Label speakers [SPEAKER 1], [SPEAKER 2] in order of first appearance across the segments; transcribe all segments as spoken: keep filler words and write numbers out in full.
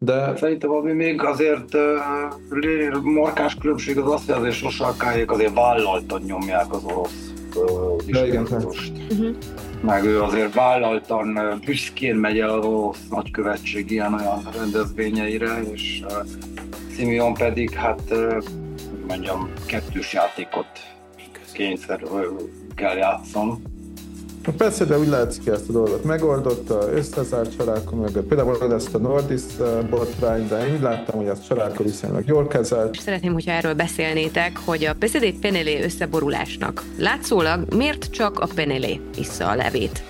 [SPEAKER 1] De
[SPEAKER 2] Szerintem ami még azért uh, markáns különbség az az, hogy azért Sosarkáék azért vállaltan nyomják az orosz uh,
[SPEAKER 1] ja, igen,
[SPEAKER 2] diskurzust.
[SPEAKER 3] Uh-huh.
[SPEAKER 2] Meg ő azért vállaltan, uh, büszkén megy el az orosz nagykövetség ilyen-olyan rendezvényeire, és uh, Simeon pedig, hát uh, mondjam, kettős játékot kényszer uh, kell játszani.
[SPEAKER 1] persze, de úgy látszik, ezt a dolgot megoldotta, összezárt Csalárka mögött. Például ezt a Nordis botrány, de én úgy láttam, hogy ezt Csalárka viszonylag jól kezelt.
[SPEAKER 3] Szeretném, hogyha erről beszélnétek, hogy a pé es zé dé Penelé összeborulásnak látszólag miért csak a Penelé issza a levét?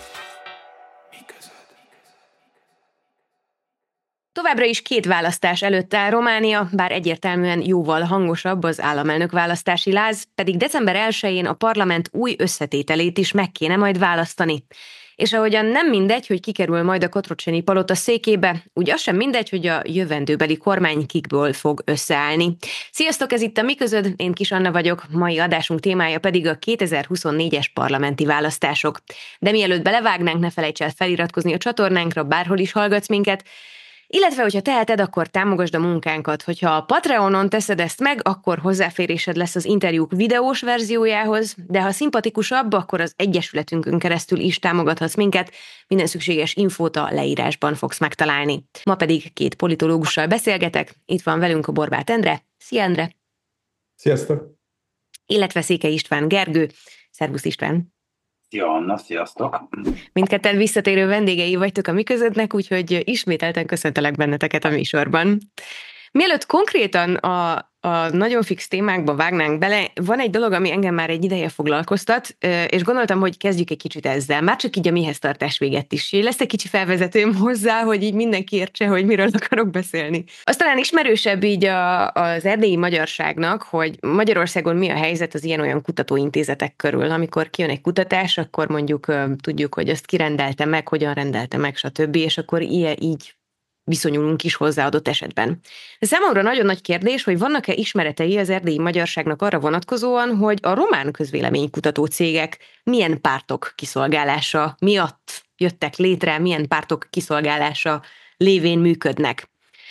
[SPEAKER 3] Továbbra is két választás előtt áll Románia, bár egyértelműen jóval hangosabb az államelnök választási láz, pedig december elsején a parlament új összetételét is meg kéne majd választani. És ahogyan nem mindegy, hogy kikerül majd a Kotroceni palota székébe, úgy az sem mindegy, hogy a jövendőbeli kormány kikből fog összeállni. Sziasztok, ez itt a Mi Közöd, én Kis Anna vagyok, mai adásunk témája pedig a kétezer-huszonnégyes parlamenti választások. De mielőtt belevágnánk, ne felejts el feliratkozni a csatornánkra, bárhol is hallgatsz minket, illetve, hogyha teheted, akkor támogasd a munkánkat. Hogyha a Patreonon teszed ezt meg, akkor hozzáférésed lesz az interjúk videós verziójához, de ha szimpatikusabb, akkor az egyesületünkön keresztül is támogathatsz minket, minden szükséges infót a leírásban fogsz megtalálni. Ma pedig két politológussal beszélgetek, itt van velünk a Borbáth Endre. Szia, Endre!
[SPEAKER 1] Sziasztok!
[SPEAKER 3] Illetve Székely István Gergő. Szervusz, István!
[SPEAKER 2] Szia, Anna, sziasztok!
[SPEAKER 3] Mindketten visszatérő vendégei vagytok a Mi Közöttnek, úgyhogy ismételten köszöntelek benneteket a műsorban. Mielőtt konkrétan a, a nagyon fix témákba vágnánk bele, van egy dolog, ami engem már egy ideje foglalkoztat, és gondoltam, hogy kezdjük egy kicsit ezzel, már csak így a mihez tartás véget is. Lesz egy kicsi felvezetőm hozzá, hogy így mindenki értse, hogy miről akarok beszélni. Az talán ismerősebb így a, az erdélyi magyarságnak, hogy Magyarországon mi a helyzet az ilyen-olyan kutatóintézetek körül. Amikor kijön egy kutatás, akkor mondjuk tudjuk, hogy azt kirendelte meg, hogyan rendelte meg, stb. És akkor ilyen így viszonyulunk is hozzá adott esetben. De számomra nagyon nagy kérdés, hogy vannak-e ismeretei az erdélyi magyarságnak arra vonatkozóan, hogy a román közvéleménykutató cégek milyen pártok kiszolgálása miatt jöttek létre, milyen pártok kiszolgálása lévén működnek.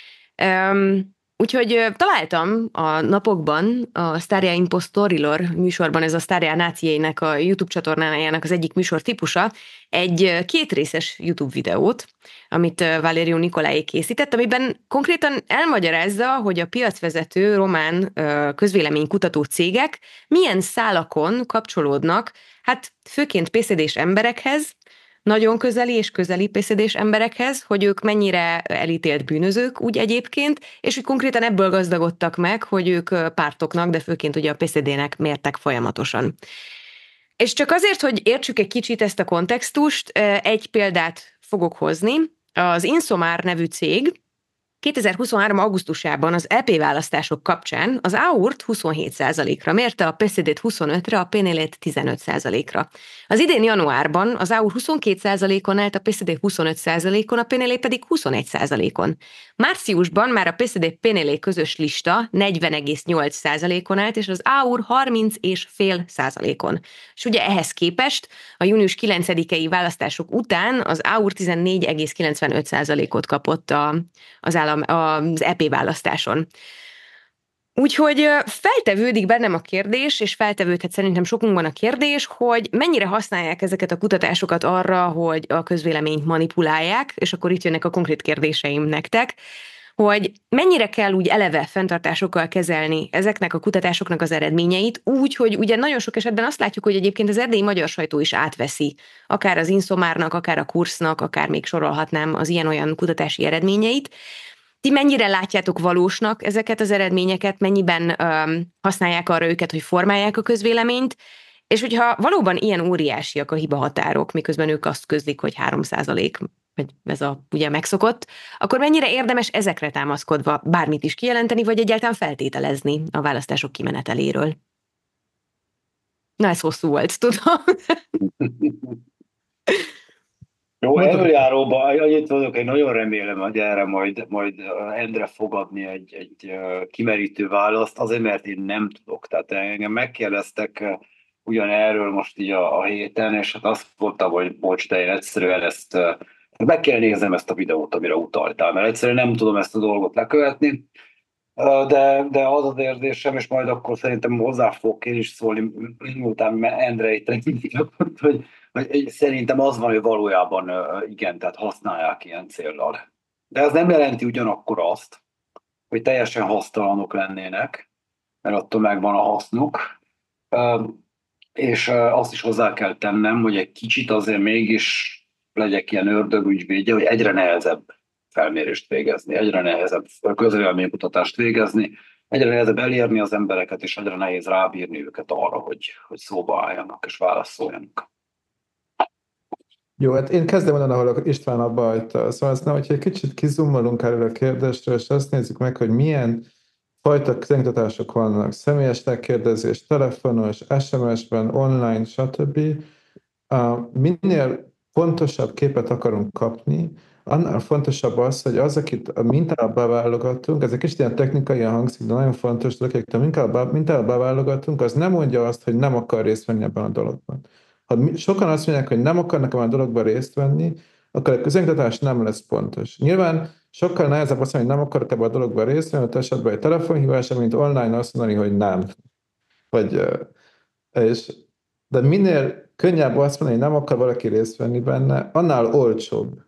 [SPEAKER 3] Um, Úgyhogy találtam a napokban a Staria Impostorilor műsorban, ez a Staria Nácieinek a YouTube csatornájának az egyik műsor típusa, egy kétrészes YouTube videót, amit Valeriu Nicolai készített, amiben konkrétan elmagyarázza, hogy a piacvezető román közvéleménykutató cégek milyen szálakon kapcsolódnak, hát főként pé es zé dés emberekhez, nagyon közeli és közeli pé es zé dés emberekhez, hogy ők mennyire elítélt bűnözők úgy egyébként, és hogy konkrétan ebből gazdagodtak meg, hogy ők pártoknak, de főként ugye a pé es zé dének mértek folyamatosan. És csak azért, hogy értsük egy kicsit ezt a kontextust, egy példát fogok hozni. Az Insomar nevű cég kétezer-huszonhárom. augusztusában az é pé választások kapcsán az áurt huszonhét százalékra mérte, a pé es zé dét huszonötre, a Penelét tizenöt százalékra. Az idén januárban az áur huszonkét százalékon állt, a pé es zé dé huszonöt százalékon, a Penelé pedig huszonegy százalékon. Márciusban már a pé es zé dé Penelé közös lista negyven egész nyolc százalékon állt, és az áur harminc egész öt százalékon. És ugye ehhez képest a június kilencedikei választások után az áur tizennégy egész kilencvenöt százalékot kapott a, az állam az é pé választáson. Úgyhogy feltevődik bennem a kérdés, és feltevődhet szerintem sokunkban a kérdés, hogy mennyire használják ezeket a kutatásokat arra, hogy a közvéleményt manipulálják, és akkor itt jönnek a konkrét kérdéseim nektek, hogy mennyire kell úgy eleve fenntartásokkal kezelni ezeknek a kutatásoknak az eredményeit, úgy, hogy ugye nagyon sok esetben azt látjuk, hogy egyébként az erdélyi magyar sajtó is átveszi, akár az Insomárnak, akár a Kursznak, akár még sorolhatnám az ilyen-olyan kutatási eredményeit. Ti mennyire látjátok valósnak ezeket az eredményeket, mennyiben öm, használják arra őket, hogy formálják a közvéleményt, és hogyha valóban ilyen óriásiak a hibahatárok, miközben ők azt közlik, hogy három százalék, vagy ez a ugye megszokott, akkor mennyire érdemes ezekre támaszkodva bármit is kijelenteni, vagy egyáltalán feltételezni a választások kimeneteléről? Na, ez hosszú volt, tudom.
[SPEAKER 2] Jó, előjáróban annyit vagyok, én nagyon remélem, hogy erre majd, majd Endre fog adni egy, egy kimerítő választ, azért, mert én nem tudok. Tehát engem megkérdeztek ugyanerről most így a, a héten, és hát azt mondtam, hogy bocs, de én egyszerűen ezt Meg kell néznem ezt a videót, amire utaltál, mert egyszerűen nem tudom ezt a dolgot lekövetni, de, de az az érzésem, és majd akkor szerintem hozzá fogok én is szólni, miután Endrei hogy, hogy, hogy szerintem az van, hogy valójában igen, tehát használják ilyen céllal. De ez nem jelenti ugyanakkor azt, hogy teljesen hasztalanok lennének, mert attól megvan a hasznuk. És azt is hozzá kell tennem, hogy egy kicsit azért mégis legyek ilyen ördögügyvédje, hogy egyre nehezebb felmérést végezni, egyre nehezebb közvéleménykutatást végezni, egyre nehezebb elérni az embereket, és egyre nehéz rábírni őket arra, hogy, hogy szóba álljanak és válaszoljanak.
[SPEAKER 1] Jó, hát én kezdem onnan, ahol István abba hagyta. Szóval azt nem, hogyha egy kicsit kizummolunk erről a kérdésről, és azt nézzük meg, hogy milyen fajta közönkutatások vannak, személyes megkérdezés, telefonos, es em es-ben, online, stb. Minél pontosabb képet akarunk kapni, annál fontosabb az, hogy az, akit a mintába beválogatunk, ez egy kicsit ilyen technikai hangzik, de nagyon fontos, hogy akit a mintába beválogatunk, az nem mondja azt, hogy nem akar részt venni ebben a dologban. Ha sokan azt mondják, hogy nem akarnak ebben a dologban részt venni, akkor a közönkutatás nem lesz pontos. Nyilván sokkal nehezebb azt mondani, hogy nem akarok ebben a dologban részt venni, ott esetben egy telefonhívásra, mint online azt mondani, hogy nem. Vagy, és, de minél könnyebb azt mondani, hogy nem akar valaki részt venni benne, annál olcsóbb.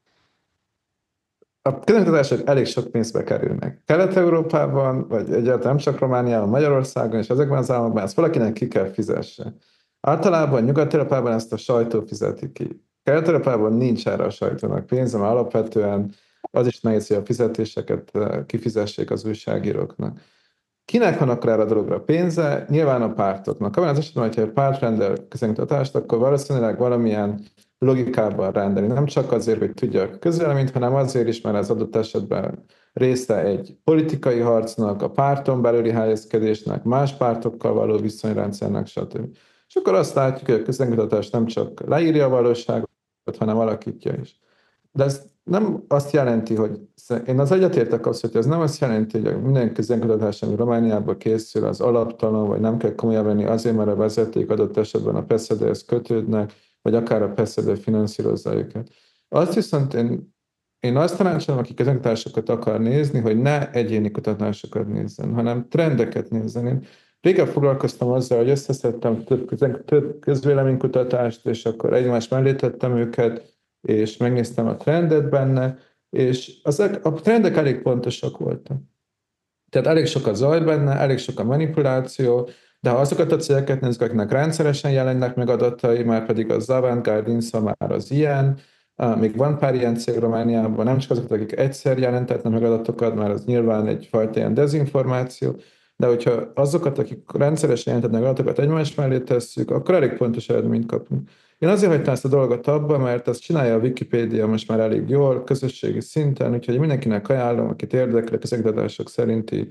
[SPEAKER 1] A közönkutatások elég sok pénzbe kerülnek. Kelet-Európában, vagy egyáltalán nem csak Romániában, Magyarországon és ezekben az államokban ezt valakinek ki kell fizesse. Általában Nyugat-Európában ezt a sajtó fizeti ki. Kelet-Európában nincs erre a sajtónak pénze, mert alapvetően az is nehéz, hogy a fizetéseket kifizessék az újságíróknak. Kinek van akkor erre a dologra pénze? Nyilván a pártoknak. Abban az esetben, hogyha egy párt rendel közönkutatást, akkor valószínűleg valamilyen logikában rendeli. Nem csak azért, hogy tudja a közvéleményt, hanem azért is, mert az adott esetben része egy politikai harcnak, a párton belüli helyezkedésnek, más pártokkal való viszonyrendszernek, stb. És akkor azt látjuk, hogy a közönkutatás nem csak leírja a valóságot, hanem alakítja is. De ez nem azt jelenti, hogy én az egyetértek azt, hogy ez nem azt jelenti, hogy minden közönkutatás, ami Romániában készül, az alaptalan, vagy nem kell komolyan venni azért, mert a vezeték adott esetben a PESZEDE-hez kötődnek, vagy akár a PESZEDE finanszírozza őket. Azt viszont én, én azt tanácsolom, aki közönkutatásokat akar nézni, hogy ne egyéni kutatásokat nézzen, hanem trendeket nézzen. Én régen foglalkoztam azzal, hogy összeszedtem több, több közvéleménykutatást, és akkor egymás mellé tettem őket, és megnéztem a trendet benne, és azok, a trendek elég pontosak voltak. Tehát elég sok a zaj benne, elég sok a manipuláció, de ha azokat a cégeket nézzük, akiknek rendszeresen jelennek meg adatai, már pedig az Avantgarde Insa már az ilyen, még van pár ilyen cég Romániában, nem csak azok, akik egyszer jelentetnek meg adatokat, már az nyilván egyfajta ilyen dezinformáció, de hogyha azokat, akik rendszeresen jelentetnek adatokat egymás mellé tesszük, akkor elég pontos eredményt kapunk. Én azért hagytam ezt a dolgot abba, mert ezt csinálja a Wikipédia most már elég jól, közösségi szinten, úgyhogy mindenkinek ajánlom, akit érdekel, a közönkutatások szerinti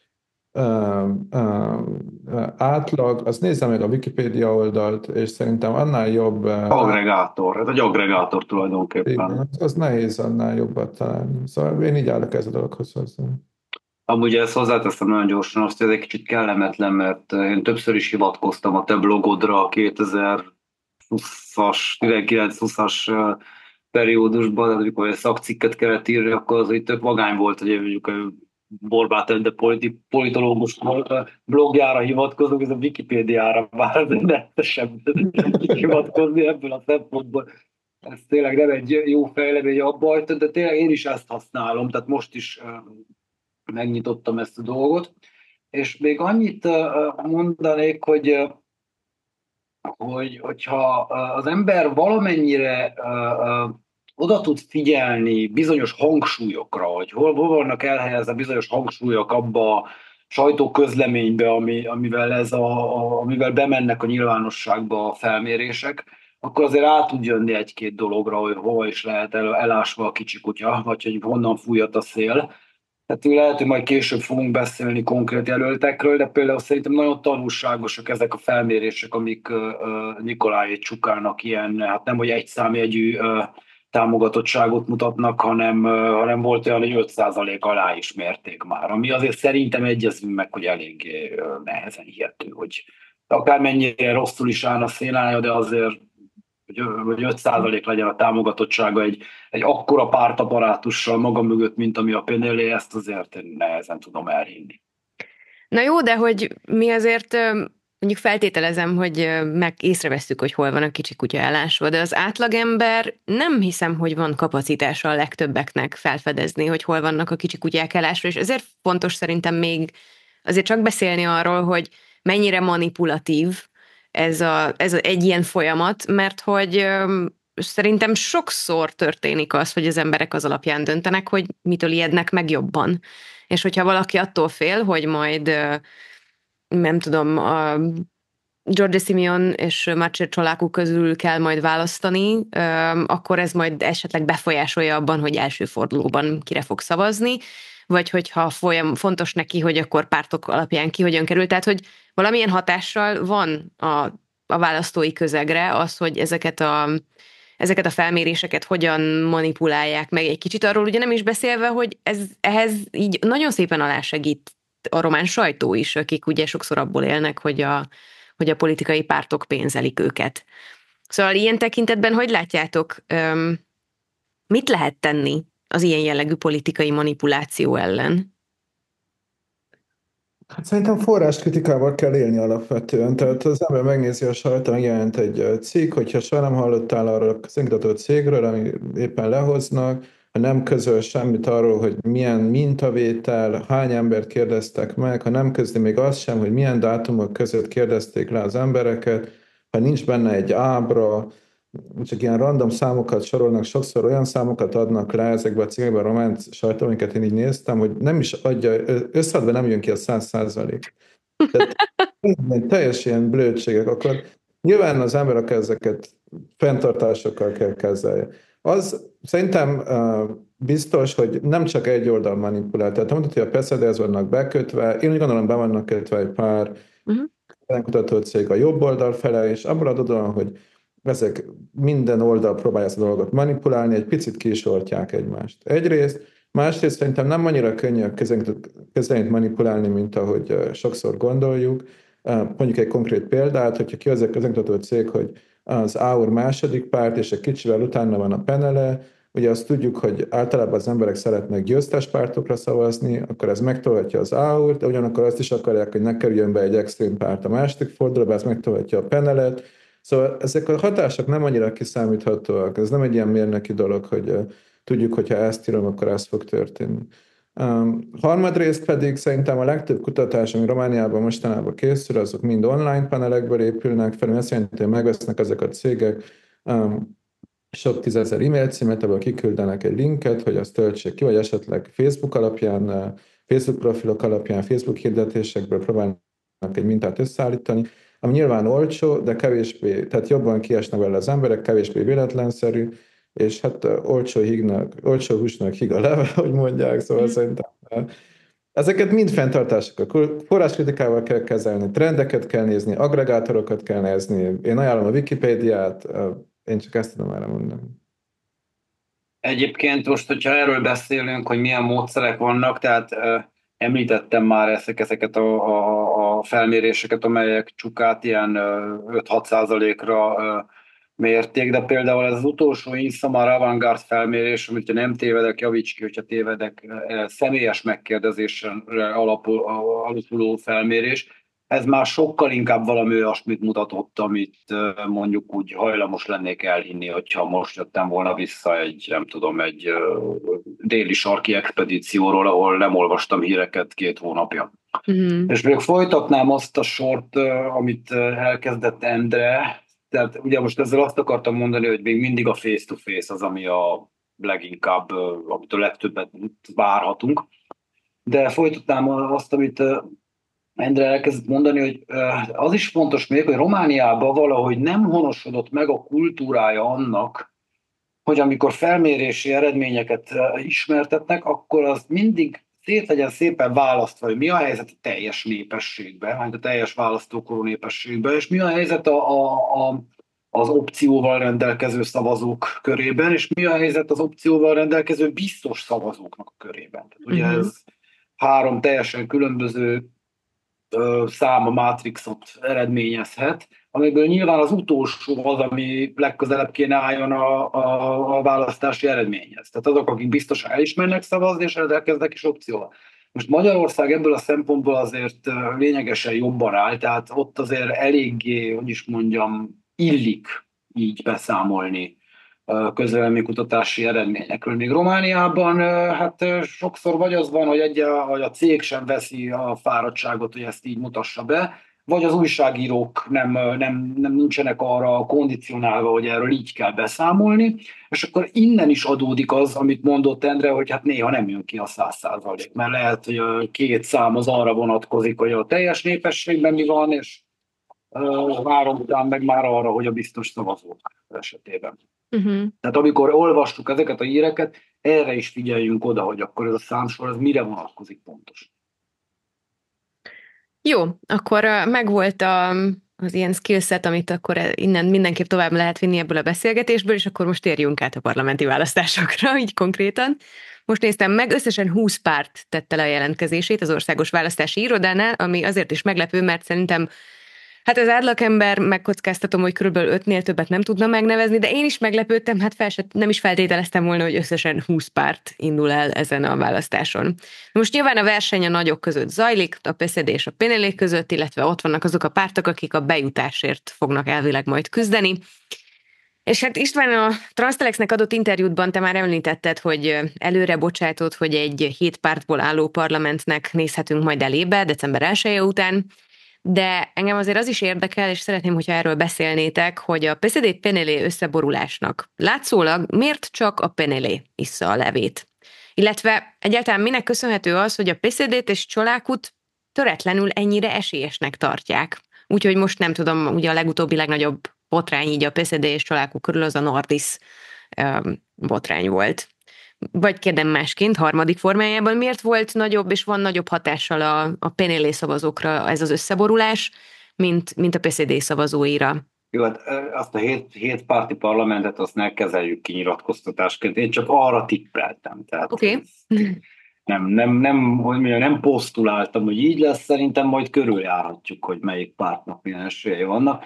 [SPEAKER 1] uh, uh, uh, átlag, az nézze meg a Wikipédia oldalt, és szerintem annál jobb... Uh,
[SPEAKER 2] agregátor, ez egy agregátor tulajdonképpen.
[SPEAKER 1] Igen, az nehéz annál jobbat találni. Szóval én így állok ez a dologhoz hozzá.
[SPEAKER 2] Amúgy ezt hozzáteszem nagyon gyorsan, azt, hogy ez egy kicsit kellemetlen, mert én többször is hivatkoztam a te blogodra a kétezer-húszas, tizenkilenc-húszas periódusban, tehát amikor egy szakcikket kellett írni, akkor az, hogy tök vagány volt, hogy mondjuk Borbáth Ende politi- politológus blogjára hivatkozunk, ez a Wikipédiára már nettesebb hivatkozni ebből a szempontból. Ez tényleg nem egy jó fejlemény abba, de tényleg én is ezt használom, tehát most is megnyitottam ezt a dolgot, és még annyit mondanék, hogy, hogy hogyha az ember valamennyire oda tud figyelni bizonyos hangsúlyokra, hogy hol, hol vannak elhelyezve bizonyos hangsúlyok abba a sajtóközleménybe, ami, amivel, ez a, a, amivel bemennek a nyilvánosságba a felmérések, akkor azért át tud jönni egy-két dologra, hogy hova is lehet el, elásva a kicsi kutya, vagy hogy honnan fújhat a szél. Tehát lehet, hogy majd később fogunk beszélni konkrét jelöltekről, de például szerintem nagyon tanulságosak ezek a felmérések, amik uh, Nikolaj Csukának ilyen, hát nem, hogy egyszámjegyű uh, támogatottságot mutatnak, hanem, uh, hanem volt olyan, hogy öt százalék alá is mérték már, ami azért szerintem egyezünk meg, hogy eléggé uh, nehezen hihető, hogy akármennyire rosszul is áll a szénája, de azért hogy, hogy öt százalék legyen a támogatottsága egy, egy akkora pártaparátussal maga mögött, mint ami a Penelé, ezt azért nehezen tudom elhinni.
[SPEAKER 3] Na jó, de hogy mi azért mondjuk feltételezem, hogy meg észrevesszük, hogy hol van a kicsi kutya elásva, de az átlagember nem hiszem, hogy van kapacitása a legtöbbeknek felfedezni, hogy hol vannak a kicsi kutyák elásva, és ezért fontos szerintem még azért csak beszélni arról, hogy mennyire manipulatív ez, a, ez a, egy ilyen folyamat, mert hogy szerintem sokszor történik az, hogy az emberek az alapján döntenek, hogy mitől ijednek meg jobban. És hogyha valaki attól fél, hogy majd nem tudom, a Giorgia Simeon és Maciej Czolaku közül kell majd választani, akkor ez majd esetleg befolyásolja abban, hogy első fordulóban kire fog szavazni, vagy hogyha folyam, fontos neki, hogy akkor pártok alapján ki hogyan kerül. Tehát, hogy valamilyen hatással van a, a választói közegre az, hogy ezeket a, ezeket a felméréseket hogyan manipulálják meg egy kicsit. Arról ugye nem is beszélve, hogy ez, ehhez így nagyon szépen alásegít a román sajtó is, akik ugye sokszor abból élnek, hogy a, hogy a politikai pártok pénzelik őket. Szóval ilyen tekintetben hogy látjátok, öm, mit lehet tenni az ilyen jellegű politikai manipuláció ellen?
[SPEAKER 1] Hát szerintem forráskritikával kell élni alapvetően. Tehát az ember megnézi a sajton, jelent egy cikk, hogyha soha nem hallottál arról a szénkutató cégről, ami éppen lehoznak, ha nem közöl semmit arról, hogy milyen mintavétel, hány embert kérdeztek meg, ha nem közli még azt sem, hogy milyen dátumok között kérdezték le az embereket, ha nincs benne egy ábra, csak ilyen random számokat sorolnak, sokszor olyan számokat adnak le ezekben a cégekben, a román sajtó, amiket én így néztem, hogy nem is adja, összeadva nem jön ki a száz százalék. Tehát teljes ilyen blödségek, akkor nyilván az emberek ezeket fenntartásokkal kell kezelni. Az szerintem uh, biztos, hogy nem csak egy oldal manipulál. Tehát mondod, hogy a Peszedéhez vannak bekötve, én úgy gondolom, be vannak kötve egy pár uh-huh. kutató cég a jobb oldal fele, és abból adódóan, hogy ezek minden oldal próbálja ezt a dolgot manipulálni, egy picit kisortják egymást. Egyrészt, másrészt szerintem nem annyira könnyű a közvéleményt manipulálni, mint ahogy sokszor gondoljuk. Mondjuk egy konkrét példát, hogyha ki az a közönkutató cég, hogy az á u er második párt, és egy kicsivel utána van a Penele, ugye azt tudjuk, hogy általában az emberek szeretnek győztes pártokra szavazni, akkor ez megtolhatja az á u er-t, de ugyanakkor azt is akarják, hogy ne kerüljön be egy extrém párt a második fordulóba, ez megtolhatja a Penelet. Szóval ezek a hatások nem annyira kiszámíthatóak. Ez nem egy ilyen mérnöki dolog, hogy uh, tudjuk, hogyha ezt írom, akkor ez fog történni. Um, harmadrészt pedig szerintem a legtöbb kutatás, ami Romániában mostanában készül, azok mind online panelekből épülnek fel, azt jelenti, hogy megvesznek ezek a cégek um, sok tízezer e-mail címet, abból kiküldenek egy linket, hogy azt töltsék ki, vagy esetleg Facebook alapján, uh, Facebook profilok alapján, Facebook hirdetésekből próbálnak egy mintát összeállítani, ami nyilván olcsó, de kevésbé, tehát jobban kiesnek vele az emberek, kevésbé véletlenszerű, és hát uh, olcsó, hígnak, olcsó húsnak híg a leve, hogy mondják, szóval mm. szerintem uh, ezeket mind fenntartások. Forráskritikával kell kezelni, trendeket kell nézni, agregátorokat kell nézni. Én ajánlom a Wikipédiát, uh, én csak ezt tudom erre mondani.
[SPEAKER 2] Egyébként most, hogyha erről beszélünk, hogy milyen módszerek vannak, tehát uh, említettem már ezek, ezeket a, a, a felméréseket, amelyek csukát ilyen öt-hat százalékra mérték, de például ez az utolsó Insamar Avantgarde felmérés, amit nem tévedek, javíts ki, hogyha tévedek, személyes megkérdezésre alapul, alapuló felmérés, ez már sokkal inkább valami olyasmit mutatott, amit mondjuk úgy hajlamos lennék elhinni, hogyha most jöttem volna vissza egy, nem tudom, egy déli sarki expedícióról, ahol nem olvastam híreket két hónapja. Mm-hmm. És még folytatnám azt a sort, amit elkezdett Endre, tehát ugye most ezzel azt akartam mondani, hogy még mindig a face-to-face az, ami a leginkább, amit a legtöbbet várhatunk. De folytatnám azt, amit Endre elkezdett mondani, hogy az is fontos még, hogy Romániában valahogy nem honosodott meg a kultúrája annak, hogy amikor felmérési eredményeket ismertetnek, akkor az mindig szét legyen szépen választva, hogy mi a helyzet a teljes népességben, a teljes választókorú népességben, és mi a helyzet a, a, a, az opcióval rendelkező szavazók körében, és mi a helyzet az opcióval rendelkező biztos szavazóknak a körében. Tehát ugye uh-huh. ez három teljesen különböző száma mátrixot eredményezhet, amiből nyilván az utolsó az, ami legközelebb kéne álljon a, a, a választási eredményhez. Tehát azok, akik biztosan el is mennek szavazni, és rendelkeznek is opcióval. Most Magyarország ebből a szempontból azért lényegesen jobban áll, tehát ott azért eléggé, hogy is mondjam, illik így beszámolni közvéleménykutatási eredményekről. Még Romániában hát sokszor vagy az van, hogy, egy, hogy a cég sem veszi a fáradtságot, hogy ezt így mutassa be, vagy az újságírók nem, nem, nem nincsenek arra kondicionálva, hogy erről így kell beszámolni, és akkor innen is adódik az, amit mondott Endre, hogy hát néha nem jön ki a száz százalék, mert lehet, hogy a két szám az arra vonatkozik, hogy a teljes népességben mi van, és három után meg már arra, hogy a biztos szavazók esetében. Uh-huh. Tehát amikor olvassuk ezeket a híreket, erre is figyeljünk oda, hogy akkor ez a számsor, az mire vonatkozik pontosan.
[SPEAKER 3] Jó, akkor megvolt a, az ilyen skillset, amit akkor innen mindenképp tovább lehet vinni ebből a beszélgetésből, és akkor most térjünk át a parlamenti választásokra, így konkrétan. Most néztem meg, összesen húsz párt tette le a jelentkezését az Országos Választási Irodánál, ami azért is meglepő, mert szerintem hát az átlagember, megkockáztatom, hogy körülbelül ötnél többet nem tudna megnevezni, de én is meglepődtem, hát fel se, nem is feltételeztem volna, hogy összesen húsz párt indul el ezen a választáson. Most nyilván a verseny a nagyok között zajlik, a pé es zé dé és a pé en el é között, illetve ott vannak azok a pártok, akik a bejutásért fognak elvileg majd küzdeni. És hát István, a Transtelexnek adott interjútban te már említetted, hogy előre bocsátod, hogy egy hét pártból álló parlamentnek nézhetünk majd elébe december elseje után, de engem azért az is érdekel, és szeretném, hogyha erről beszélnétek, hogy a pé es zé dé-pé en el é összeborulásnak látszólag miért csak a pé en el é issza a levét? Illetve egyáltalán minek köszönhető az, hogy a pé es zé dét és Csolákut töretlenül ennyire esélyesnek tartják? Úgyhogy most nem tudom, ugye a legutóbbi legnagyobb botrány így a pé es zé dé és Csolákuk körül az a Nordis um, botrány volt. Vagy kérdem másként, harmadik formájában, miért volt nagyobb és van nagyobb hatással a, a pé en el é szavazókra ez az összeborulás, mint, mint a pé es zé dé szavazóira?
[SPEAKER 2] Jó, hát azt a hét, hét párti parlamentet azt ne kezeljük kinyilatkoztatásként, én csak arra tippeltem.
[SPEAKER 3] Oké. Okay.
[SPEAKER 2] Nem, nem, nem, hogy mondjam, nem posztuláltam, hogy így lesz, szerintem majd körüljárhatjuk, hogy melyik pártnak milyen esélyei vannak.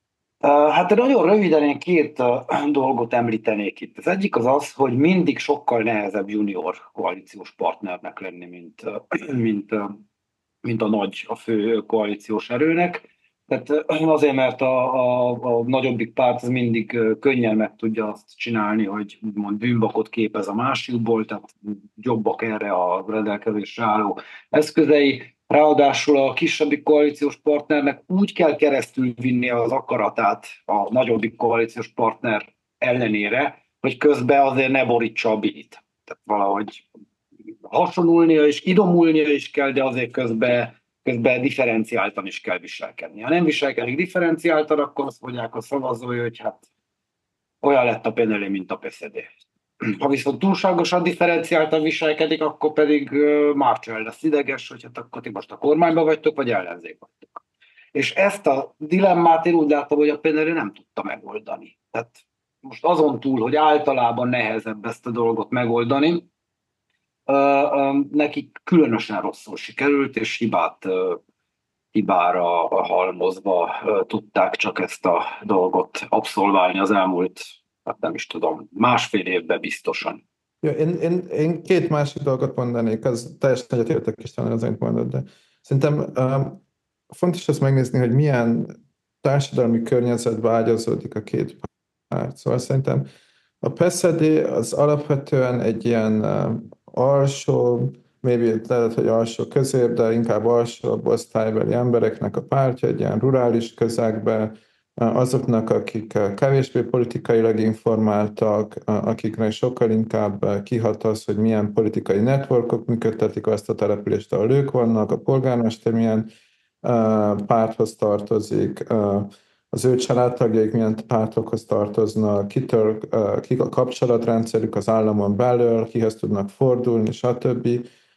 [SPEAKER 2] Hát nagyon röviden én két dolgot említenék itt. Az egyik az az, hogy mindig sokkal nehezebb junior koalíciós partnernek lenni, mint, mint, mint a nagy, a fő koalíciós erőnek. Tehát azért, mert a, a, a nagyobbik párt az mindig könnyen meg tudja azt csinálni, hogy úgymond bűnbakot képez a másikból, tehát jobbak erre a rendelkezésre álló eszközei. Ráadásul a kisebbik koalíciós partnernek úgy kell keresztül vinni az akaratát a nagyobbik koalíciós partner ellenére, hogy közben azért ne borítsa a bilit. Tehát valahogy hasonulnia és idomulnia is kell, de azért közben, közben differenciáltan is kell viselkedni. Ha nem viselkedik differenciáltan, akkor azt mondják a szavazói, hogy hát olyan lett a pé en el é, mint a pé es zé dé. Ha viszont túlságosan differenciáltan viselkedik, akkor pedig uh, Márcsa lesz ideges, hogy hát akkor ti most a kormányban vagytok, vagy ellenzék vagytok. És ezt a dilemmát én úgy látom, hogy a pé en el é nem tudta megoldani. Tehát most azon túl, hogy általában nehezebb ezt a dolgot megoldani, uh, uh, nekik különösen rosszul sikerült, és hibát, uh, hibára halmozva uh, tudták csak ezt a dolgot abszolválni az elmúlt, hát nem is tudom, másfél évben biztosan.
[SPEAKER 1] Ja, én, én, én két másik dolgot mondanék, az teljesen egyetértek is talán az, amit mondod, de szerintem um, fontos azt megnézni, hogy milyen társadalmi környezetbe ágyazódik a két párt. Szóval szerintem a pé es zé dé az alapvetően egy ilyen uh, alsó, maybe lehet, hogy alsó közép, de inkább alsó osztálybeli embereknek a pártja, egy ilyen rurális közegben, azoknak, akik kevésbé politikailag informáltak, akiknek sokkal inkább kihat az, hogy milyen politikai networkok működtetik azt a települést, ahol ők vannak, a polgármester milyen párthoz tartozik, az ő családtagjaik milyen pártokhoz tartoznak, kitől, kik a kapcsolatrendszerük az államon belül, kihez tudnak fordulni, stb.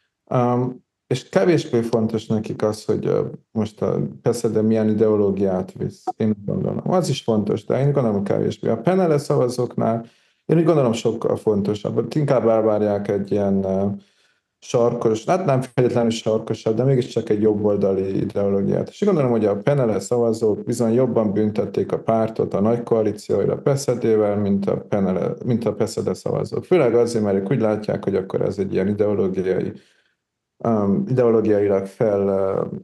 [SPEAKER 1] És kevésbé fontos nekik az, hogy most a pé es zé dé milyen ideológiát visz. Én gondolom. Az is fontos, de én gondolom kevésbé. A pé en el é szavazóknál én úgy gondolom sokkal fontosabb. Inkább elvárják egy ilyen sarkos, hát nem feltétlenül sarkosabb, de mégiscsak egy jobboldali ideológiát. És gondolom, hogy a Penele szavazók bizony jobban büntették a pártot a nagy koalícióira a Peszedével, mint a, Penele, mint a Peszede szavazók. Főleg azért, mert ők úgy látják, hogy akkor ez egy ilyen ideológiai, um, ideológiailag fel uh,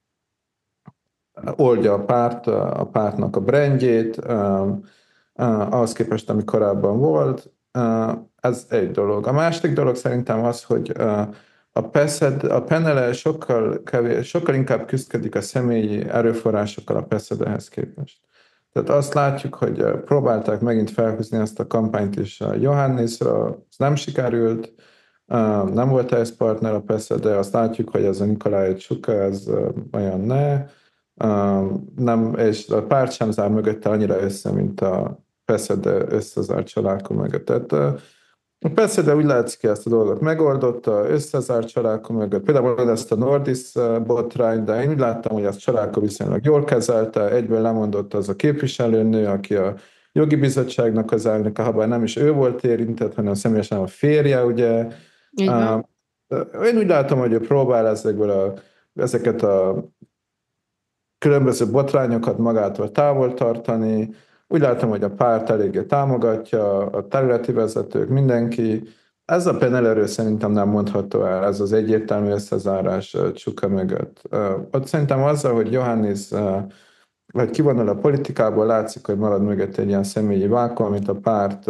[SPEAKER 1] oldja a párt, a pártnak a brandjét, um, uh, ahhoz képest, ami korábban volt. Uh, ez egy dolog. A másik dolog szerintem az, hogy uh, a, Peszed, a Penele sokkal, kevés, sokkal inkább küzdik a személyi erőforrásokkal a Peszedehez képest. Tehát azt látjuk, hogy uh, próbálták megint felhúzni ezt a kampányt is a Johannisra, ez nem sikerült, uh, nem volt ez partner a Peszede, azt látjuk, hogy ez a Nikolaj Csuka, ez uh, olyan ne, uh, nem, és a párt sem zár mögötte annyira össze, mint a Peszede összezárt családok mögött. Tehát a Peszede úgy látszik, hogy ezt a dolgot megoldotta, összezárt családok mögött. Például ezt a Nordis botrány, de én úgy láttam, hogy ezt családok viszonylag jól kezelte, egyből lemondott az a képviselőnő, aki a jogi bizottságnak az elnöke, habár nem is ő volt érintett, hanem személyesen a férje, ugye. Igen. Én úgy látom, hogy ő próbál ezekből a, ezeket a különböző botrányokat magától távol tartani. Úgy látom, hogy a párt eléggé támogatja, a területi vezetők, mindenki. Ez a Peneléről szerintem nem mondható el, ez az egyértelmű összezárás Csuka mögött. Ott szerintem azzal, hogy Johannis vagy kivonul a politikából, látszik, hogy marad mögött egy ilyen személyi vákuum, amit a párt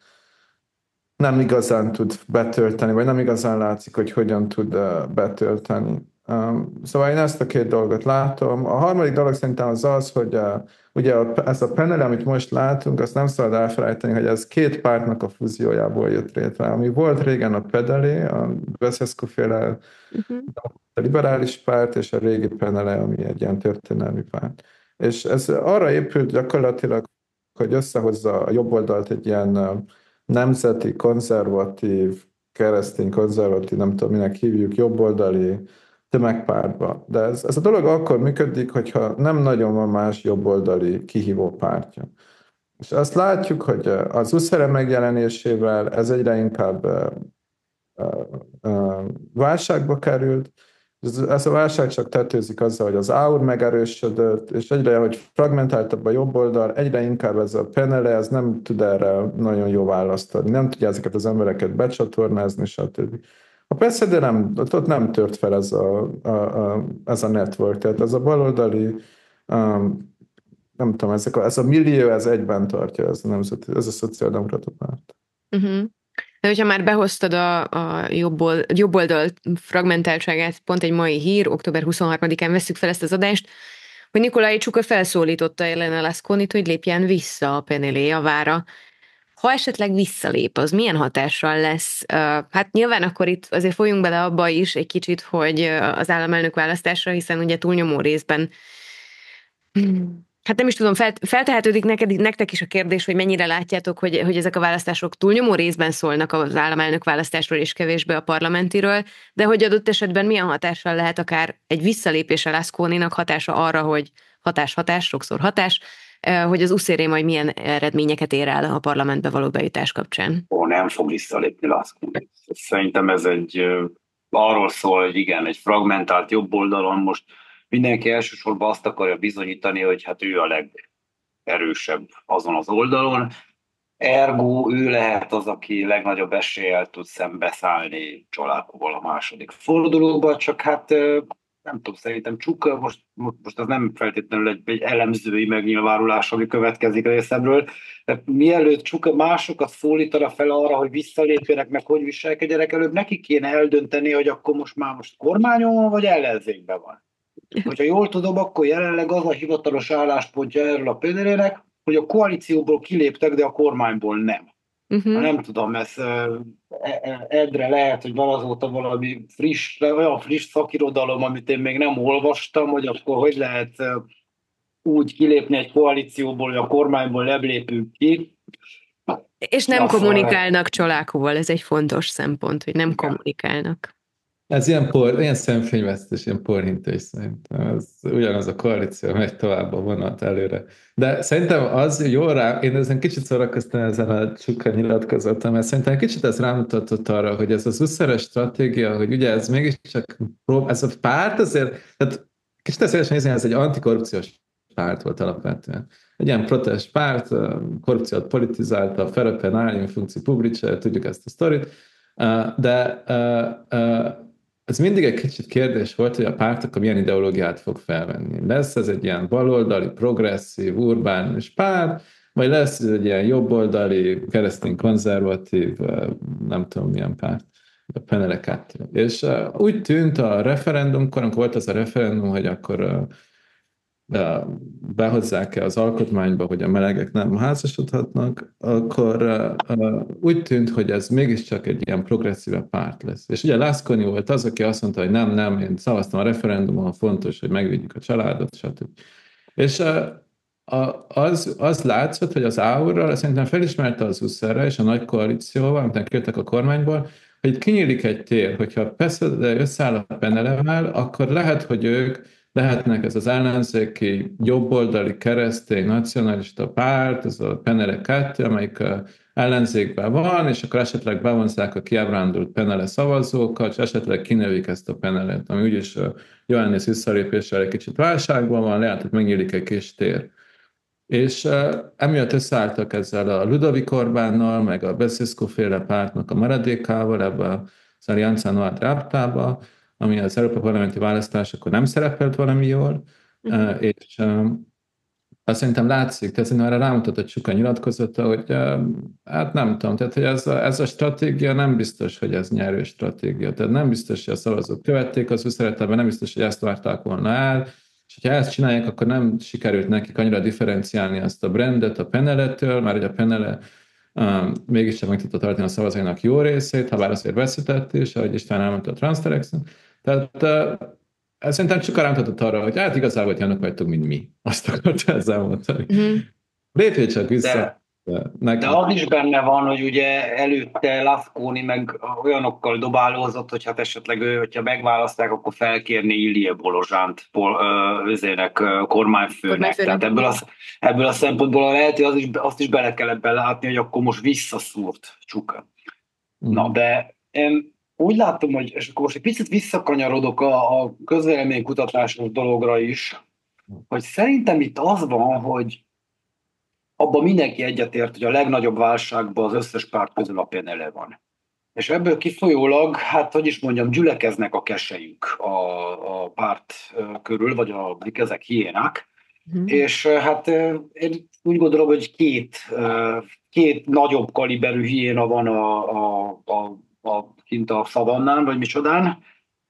[SPEAKER 1] nem igazán tud betölteni, vagy nem igazán látszik, hogy hogyan tud betölteni. Szóval én ezt a két dolgot látom. A harmadik dolog szerintem az az, hogy a, ugye ez a Penele, amit most látunk, azt nem szabad elfelejteni, hogy ez két pártnak a fúziójából jött létre. Ami volt régen a Pedelé, a Băsescu-féle uh-huh. a liberális párt, és a régi Penele, ami egy ilyen történelmi párt. És ez arra épült gyakorlatilag, hogy összehozza a jobb oldalt egy ilyen nemzeti, konzervatív, keresztény, konzervatív, nem tudom, minek hívjuk, jobboldali tömegpártba. De ez, ez a dolog akkor működik, hogyha nem nagyon van más jobboldali kihívó pártja. És azt látjuk, hogy az USZERE megjelenésével ez egyre inkább uh, uh, válságba került. Ez a válság csak tetőzik azzal, hogy az á u er megerősödött, és egyre, hogy fragmentáltabb a jobb oldal, egyre inkább ez a Penele, ez nem tud erre nagyon jó választ adni, nem tudja ezeket az embereket becsatornázni, stb. A Peszede nem, ott nem tört fel ez a, a, a, ez a network, tehát ez a baloldali, um, nem tudom, ezek a, ez a millió, ez egyben tartja, ez a, nemzeti, ez a szociáldemokrata párt.
[SPEAKER 3] Uh-huh. De hogyha már behoztad a, a jobboldal, jobboldal fragmentáltságát, pont egy mai hír, október huszonharmadikán vesszük fel ezt az adást, hogy Nikolaj Csuka felszólította Elena Lasconit, hogy lépjen vissza a Penelé javára. Ha esetleg visszalép, az milyen hatással lesz? Hát nyilván akkor itt azért folyjunk bele abba is egy kicsit, hogy az államelnök választásra, hiszen ugye túlnyomó részben hát nem is tudom, felt, feltehetődik neked, nektek is a kérdés, hogy mennyire látjátok, hogy, hogy ezek a választások túlnyomó részben szólnak az államelnök választásról és kevésbé a parlamentiről, de hogy adott esetben milyen hatással lehet akár egy visszalépése Lasconinak hatása arra, hogy hatás-hatás, sokszor hatás, hogy az USZERE majd milyen eredményeket ér el a parlamentbe való bejutás kapcsán.
[SPEAKER 4] Ó, nem fog visszalépni Lasconi. Szerintem ez egy, arról szól, hogy igen, egy fragmentált jobb oldalon most mindenki elsősorban azt akarja bizonyítani, hogy hát ő a legerősebb azon az oldalon. Ergo ő lehet az, aki legnagyobb eséllyel tud szembeszállni Csolákovval a második fordulóba, csak hát nem tudom, szerintem Csuka, most, most az nem feltétlenül egy, egy elemzői megnyilvánulás, ami következik a részemről. De mielőtt Csuka másokat szólítana fel arra, hogy visszalépjenek, meg hogy viselkedjenek, előbb neki kéne eldönteni, hogy akkor most már most kormányon van, vagy ellenzékben van. Hogyha jól tudom, akkor jelenleg az a hivatalos álláspontja erről a Penelének, hogy a koalícióból kiléptek, de a kormányból nem. Uh-huh. Nem tudom, ez edre lehet, hogy van azóta valami friss, olyan friss szakirodalom, amit én még nem olvastam, hogy akkor hogy lehet úgy kilépni egy koalícióból, hogy a kormányból nem lépünk ki.
[SPEAKER 3] És nem Azt kommunikálnak Csolákovval, ez egy fontos szempont, hogy nem, nem kommunikálnak.
[SPEAKER 1] Ez ilyen, por, ilyen szemfényvesztés, ilyen porhintés szerintem. Ez ugyanaz a koalíció megy tovább a vonat előre. De szerintem az jó rá, én ezen kicsit szórakoztam ezen a Csuka nyilatkozaton, mert szerintem kicsit ez rámutatott arra, hogy ez az usszeres stratégia, hogy ugye ez mégiscsak, ez a párt azért, tehát kicsit ezt nézni, ez egy antikorrupciós párt volt alapvetően. Egy ilyen protest párt, korrupciót politizálta, Ferepen álljon funkció publice, tudjuk ezt a sztorit, de ez mindig egy kicsit kérdés volt, hogy a pártok milyen ideológiát fog felvenni. Lesz ez egy ilyen baloldali, progresszív, urbánus párt, vagy lesz ez egy ilyen jobboldali, keresztény, konzervatív, nem tudom milyen párt, a Penele kettő. És úgy tűnt a referendumkor, amikor volt az a referendum, hogy akkor behozzák-e az alkotmányba, hogy a melegek nem házasodhatnak, akkor uh, úgy tűnt, hogy ez mégiscsak egy ilyen progresszíve párt lesz. És ugye László volt az, aki azt mondta, hogy nem, nem, én szavaztam a referendumon, fontos, hogy megvédjük a családot, stb. És uh, a, az, az látszott, hogy az á u-ral szerintem felismerte az uszerre és a nagy koalícióval, amit jöttek a kormányból, hogy itt kinyílik egy tér, hogyha persze összeáll a Penelevel, akkor lehet, hogy ők lehetnek ez az ellenzéki, jobboldali, keresztény, nacionalista párt, ez a Penele kettő, amelyik ellenzékben van, és akkor esetleg bevonzák a kiábrándult Penele szavazókat, és esetleg kinövik ezt a Penelet, ami úgyis Johannes visszalépéssel egy kicsit válságban van, lehet, hogy megnyílik egy kis tér. És uh, emiatt összeálltak ezzel a Ludovic Orbánnal, meg a Basescu féle pártnak a maradékával, ebbe az Alianza Noa Draptába, ami az Európai Parlamenti választásokon nem szerepelt valami jól, uh, és uh, azt szerintem látszik, tehát szerintem erre rámutat a Csuka nyilatkozata, hogy uh, hát nem tudom, tehát hogy ez a, ez a stratégia nem biztos, hogy ez nyerő stratégia, tehát nem biztos, hogy a szavazók követték az ő szeretetben, nem biztos, hogy ezt várták volna el, és hogyha ezt csinálják, akkor nem sikerült nekik annyira differenciálni azt a brandet a Penelettől, már hogy a Penele um, mégiscsak meg tudta tartani a szavazóinak jó részét, ha bár azért veszített is, ahogy István elmondta a Transterexen. Tehát uh, ez szerintem csak rámutatott arra, hogy hát igazából olyanok vagytok, mint mi. Azt akarta ezzel mondani. Mm-hmm. Lépjél csak vissza.
[SPEAKER 2] De... De az is benne van, hogy ugye előtte Laszkóni meg olyanokkal dobálózott, hogy hát esetleg ő, hogyha megválaszták, akkor felkérni Ilie Bolozsánt őzének kormányfőnek. Tehát ebből a, ebből a szempontból lehet, hogy az is, azt is bele kellett belátni, hogy akkor most visszaszúrt Csuka. Mm. Na de én úgy látom, hogy és akkor most egy picit visszakanyarodok a, a közvéleménykutatásos dologra is, hogy szerintem itt az van, hogy abban mindenki egyetért, hogy a legnagyobb válságban az összes párt közül a Penele van. És ebből kifolyólag, hát hogy is mondjam, gyülekeznek a keselyük a, a párt körül, vagy a, ezek hiénák. Mm. És hát én úgy gondolom, hogy két, két nagyobb kaliberű hiéna van a, a, a, a, kint a szavannán, vagy micsodán.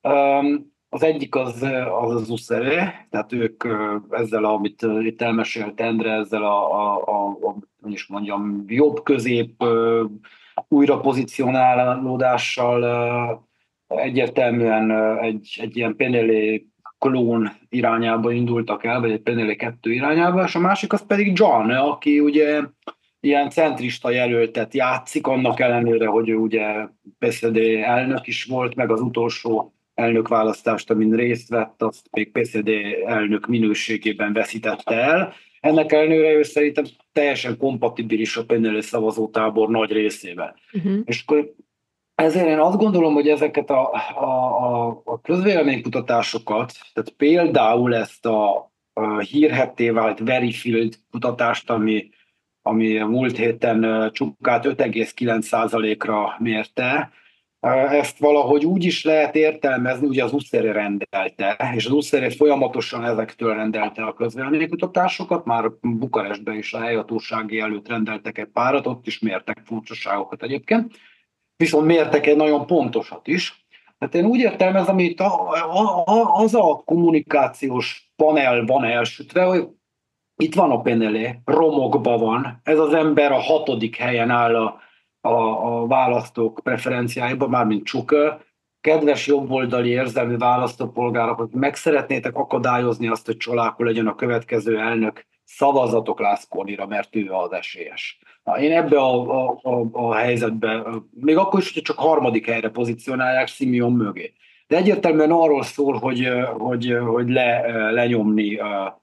[SPEAKER 2] Az egyik az az, az uszere, tehát ők ezzel, amit itt elmesélt Endre, ezzel a, a, a, a hogy is mondjam, jobb-közép újra pozícionálódással egyértelműen egy, egy ilyen Penele klón irányába indultak el, vagy egy Penele kettő irányába, és a másik az pedig John, aki ugye ilyen centrista jelöltet játszik, annak ellenére, hogy ő ugye pé es dé elnök is volt, meg az utolsó elnökválasztást, amin részt vett, azt még pé es dé elnök minőségében veszítette el. Ennek ellenére ő szerintem teljesen kompatibilis a Penele szavazótábor nagy részével. Uh-huh. És akkor ezért én azt gondolom, hogy ezeket a, a, a közvéleménykutatásokat, tehát például ezt a, a hírhedté vált Verifield kutatást, ami, ami múlt héten Csukát öt egész kilenc százalékra mérte, ezt valahogy úgy is lehet értelmezni, ugye az uszere rendelte, és az uszere folyamatosan ezektől rendelte a közvéleménykutatásokat, már Bukarestben is a helyhatósági előtt rendeltek egy párat, ott is mértek furcsaságokat egyébként, viszont mértek egy nagyon pontosat is. Hát én úgy értelmezem, hogy itt a, a, a, az a kommunikációs panel van elsütve, hogy itt van a Penele, romokban van, ez az ember a hatodik helyen áll a A, a választók preferenciáiban, mármint Csuka. Kedves jobboldali érzelmű választópolgárok, hogy meg szeretnétek akadályozni azt, hogy Csolákó legyen a következő elnök, szavazatok Lászlónira, mert ő az esélyes. Na, én ebbe a, a, a, a helyzetbe, még akkor is, hogyha csak harmadik helyre pozícionálják Simeon mögé. de egyértelműen arról szól, hogy, hogy, hogy le, lenyomni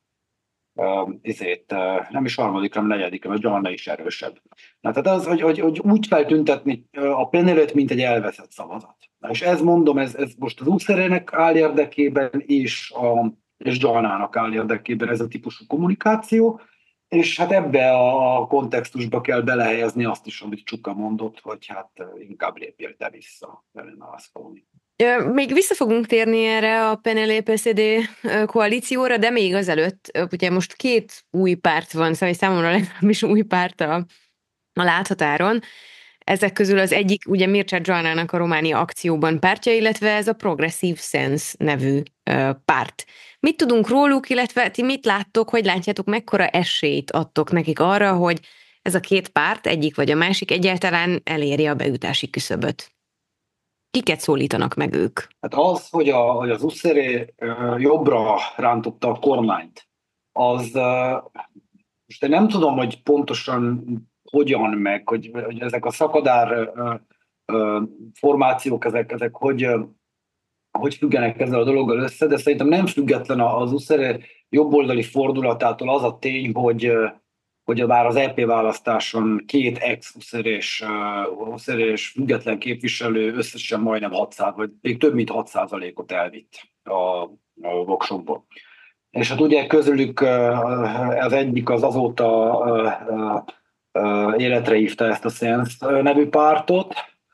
[SPEAKER 2] Uh, izét, uh, nem is harmadikra, hanem negyedikre, mert Joanna is erősebb. Na, tehát az, hogy, hogy, hogy úgy feltüntetni a Penelőt, mint egy elveszett szavazat. Na, és ez mondom, ez, ez most az úszerének áll érdekében, és, a, és Joannának áll érdekében ez a típusú kommunikáció, és hát ebbe a, a kontextusba kell belehelyezni azt is, amit Csuka mondott, hogy hát inkább lépjél te vissza, Elena Asconi.
[SPEAKER 3] Még vissza fogunk térni erre a Penelope es zé dé koalícióra, de még azelőtt, ugye most két új párt van, szóval számomra legalábbis új párt a, a láthatáron. Ezek közül az egyik ugye Mircea Joannának a Románia Akcióban pártja, illetve ez a Progressive Sense nevű uh, párt. Mit tudunk róluk, illetve ti mit láttok, hogy látjátok, mekkora esélyt adtok nekik arra, hogy ez a két párt, egyik vagy a másik egyáltalán eléri a bejutási küszöböt? Kiket szólítanak meg ők?
[SPEAKER 2] Hát az, hogy, a, hogy az Uszere uh, jobbra rántotta a kormányt, az uh, most én nem tudom, hogy pontosan hogyan meg, hogy, hogy ezek a szakadár uh, uh, formációk, ezek, ezek hogy, uh, hogy függenek ezzel a dologgal össze, de szerintem nem független az Uszere jobboldali fordulatától az a tény, hogy uh, hogy bár az é pé választáson két ex-uszerés uh, független képviselő összesen majdnem hatszáz, vagy még több mint hat százalékot elvitt a, a voksokból. És hát ugye közülük uh, az egyik az azóta uh, uh, életre hívta ezt a Sense nevű pártot,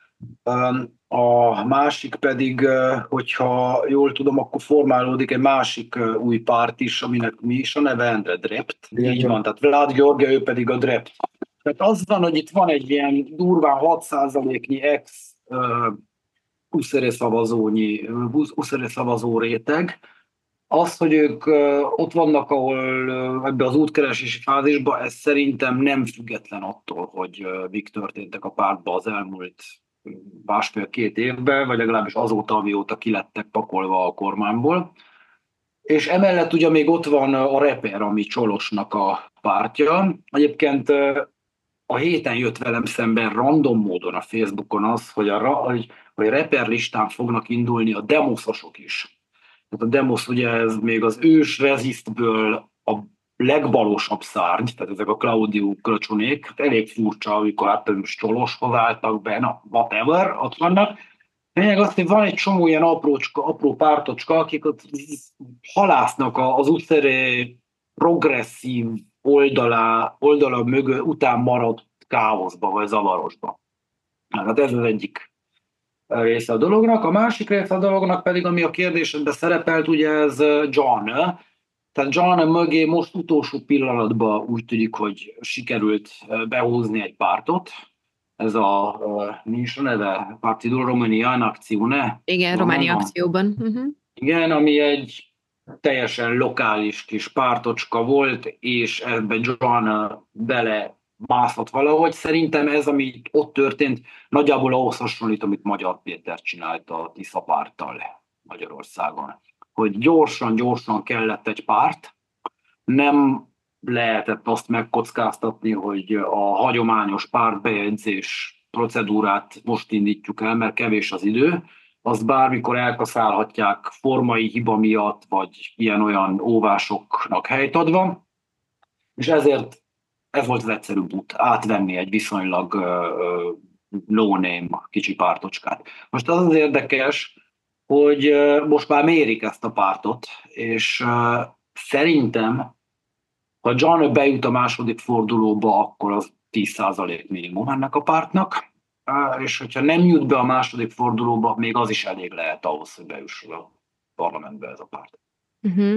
[SPEAKER 2] um, a másik pedig, hogyha jól tudom, akkor formálódik egy másik új párt is, aminek mi is a neve, Endre Drept. Így van, tehát Vlad George, ő pedig a Drept. Tehát az van, hogy itt van egy ilyen durván hat százaléknyi ex uszere szavazónyi, uszere szavazó réteg. Az, hogy ők ott vannak, ahol ebbe az útkeresési fázisban, ez szerintem nem független attól, hogy mik történtek a pártban az elmúlt másfél-két évben, vagy legalábbis azóta, amióta kilettek pakolva a kormányból. És emellett ugye még ott van a Reper, ami Csolosnak a pártja. Egyébként a héten jött velem szemben random módon a Facebookon az, hogy a, hogy, hogy Reper listán fognak indulni a demoszosok is. Tehát a demosz ugye ez még az ős rezisztből a legbalosabb szárny, tehát ezek a Claudiu Kröcsonék, elég furcsa, amikor hát most Csoloshoz álltak be, na, whatever, ott vannak. Lényeg az, hogy van egy csomó ilyen aprócska, apró pártocska, akik ott halásznak az úgyszerű progresszív oldalá, oldala mögő után maradt káoszba, vagy zavarosba. Hát ez az egyik része a dolognak. A másik része a dolognak pedig, ami a kérdésedben szerepelt, ugye ez John. Tehát John mögé most utolsó pillanatban úgy tűnik, hogy sikerült behúzni egy pártot. Ez a, mi is a neve? Partido Romania in Azione?
[SPEAKER 3] Igen, Románia Akcióban. Uh-huh.
[SPEAKER 2] Igen, ami egy teljesen lokális kis pártocska volt, és ebbe John bele mászott valahogy. Szerintem ez, ami ott történt, nagyjából ahhoz hasonlít, amit Magyar Péter csinált a Tisza párttal Magyarországon. Hogy gyorsan-gyorsan kellett egy párt, nem lehetett azt megkockáztatni, hogy a hagyományos pártbejegyzés procedúrát most indítjuk el, mert kevés az idő, azt bármikor elkaszálhatják formai hiba miatt, vagy ilyen-olyan óvásoknak helyt adva, és ezért ez volt az egyszerűbb út, átvenni egy viszonylag uh, no-name kicsi pártocskát. Most az az érdekes, hogy most már mérik ezt a pártot, és uh, szerintem, ha John bejut a második fordulóba, akkor az tíz százalék minimum ennek a pártnak, uh, és hogyha nem jut be a második fordulóba, még az is elég lehet ahhoz, hogy bejusson a parlamentbe ez a párt.
[SPEAKER 3] Uh-huh.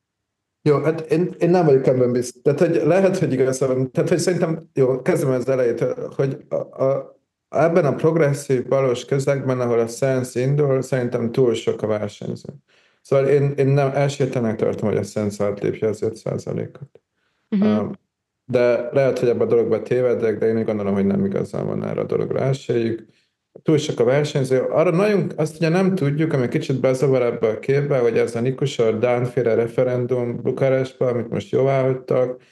[SPEAKER 1] Jó, hát én, én nem vagyok ebben biztos. Tehát, hogy lehet, hogy igazán, tehát, hogy szerintem, jó, kezdem az elejét, hogy a, a ebben a progresszív balos közegben, ahol a Sense indul, szerintem túl sok a versenyző. Szóval én, én nem elsőtenek tartom, hogy a Sense átlépje az öt százalékot. Uh-huh. De lehet, hogy ebben a dologban tévedek, de én úgy gondolom, hogy nem igazán van erre a dologra esélyük. Túl sok a versenyző. Arra nagyon, azt ugye nem tudjuk, ami kicsit bezavar ebbe a képbe, hogy ez a Nikusor-Dán-féle referendum Bukarestben, amit most jóváhagytak,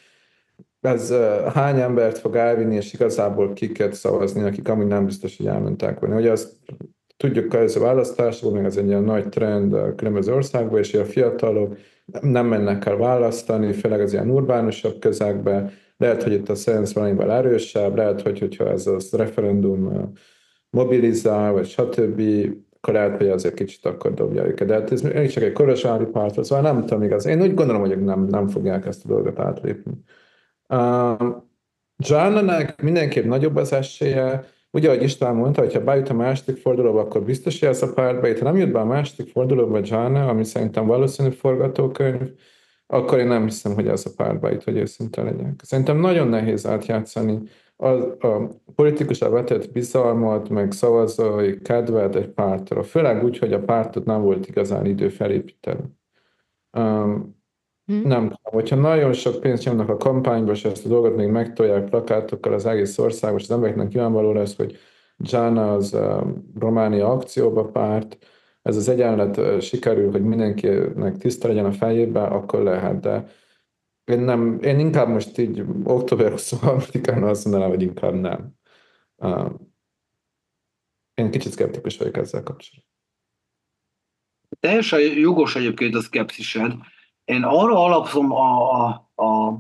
[SPEAKER 1] ez uh, hány embert fog elvinni, és igazából kiket szavazni, akik amúgy nem biztos, hogy elmentek volna. Ugye az tudjuk ez a választásból, még ez egy ilyen nagy trend a különböző országban, és a fiatalok nem mennek el választani, főleg az ilyen urbánusabb közegbe, lehet, hogy itt a szenz valamivel erősebb, lehet, hogy hogyha ez a referendum mobilizál, vagy stb., akkor lehet, hogy azért kicsit akkor dobja őket. De hát ez még csak egy kolozsvári párt, szóval nem tudom igaz. Én úgy gondolom, hogy nem, nem fogják ezt a dolgot átlépni. Uh, Zsánának mindenképp nagyobb az esélye. Ugye, ahogy István mondta, hogy ha bejut a második fordulóba, akkor biztos, hogy ez a pártba. Itt, ha nem jut be a második fordulóba Zsána, ami szerintem valószínű forgatókönyv, akkor én nem hiszem, hogy ez a pártba jut, hogy őszinte legyek. Szerintem nagyon nehéz átjátszani a, a politikusra vetett bizalmat, meg szavazói kedvet egy pártra. Főleg úgy, hogy a pártot nem volt igazán idő felépíteni. Um, Hmm. Nem tudom, hogyha nagyon sok pénzt nyomnak a kampányba, és ezt a dolgot még megtolják plakátokkal az egész országos, az embereknek nyilvánvaló lesz, hogy Zsána az uh, Románia akcióba párt, ez az egyenlet uh, sikerül, hogy mindenkinek tiszta legyen a fejében, akkor lehet, de én, nem, én inkább most így október huszonharmadikán azt mondanám, hogy inkább nem. Uh, én kicsit szkeptikus vagyok ezzel kapcsolatban.
[SPEAKER 2] Teljesen jogos egyébként a szkepszised. Én arra alapszom a, a, a,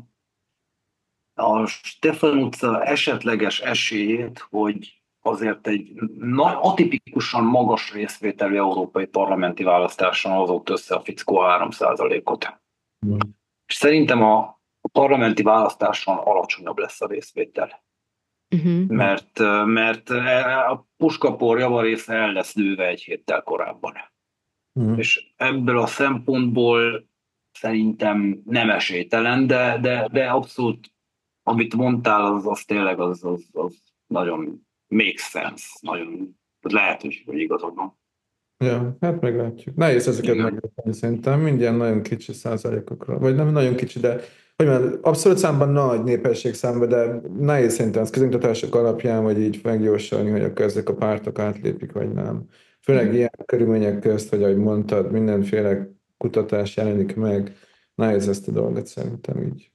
[SPEAKER 2] a Stefan utca esetleges esélyét, hogy azért egy atipikusan magas részvételű európai parlamenti választáson hozott össze a fickó három százalékot. Mm. És szerintem a parlamenti választáson alacsonyabb lesz a részvétel. Uh-huh. Mert, mert a puskapor javarésze el lesz lőve egy héttel korábban. Uh-huh. És ebből a szempontból szerintem nem esélytelen, de, de, de abszolút, amit mondtál, az, az tényleg az, az, az nagyon makes sense. Nagyon, lehet, hogy igazad van.
[SPEAKER 1] Ja, hát meglátjuk. Nehéz ezeket megérteni szerintem, mindjárt nagyon kicsi százalékokra, vagy nem nagyon kicsi, de hogy mondjam, abszolút számban nagy népesség számban, de nehéz szerintem az közönkutatások alapján, vagy így megjósolni, hogy akkor ezek a pártok átlépik, vagy nem. Főleg ilyen körülmények közt, hogy ahogy mondtad, mindenféle kutatás jelenik meg, nehéz ezt a dolgot szerintem így.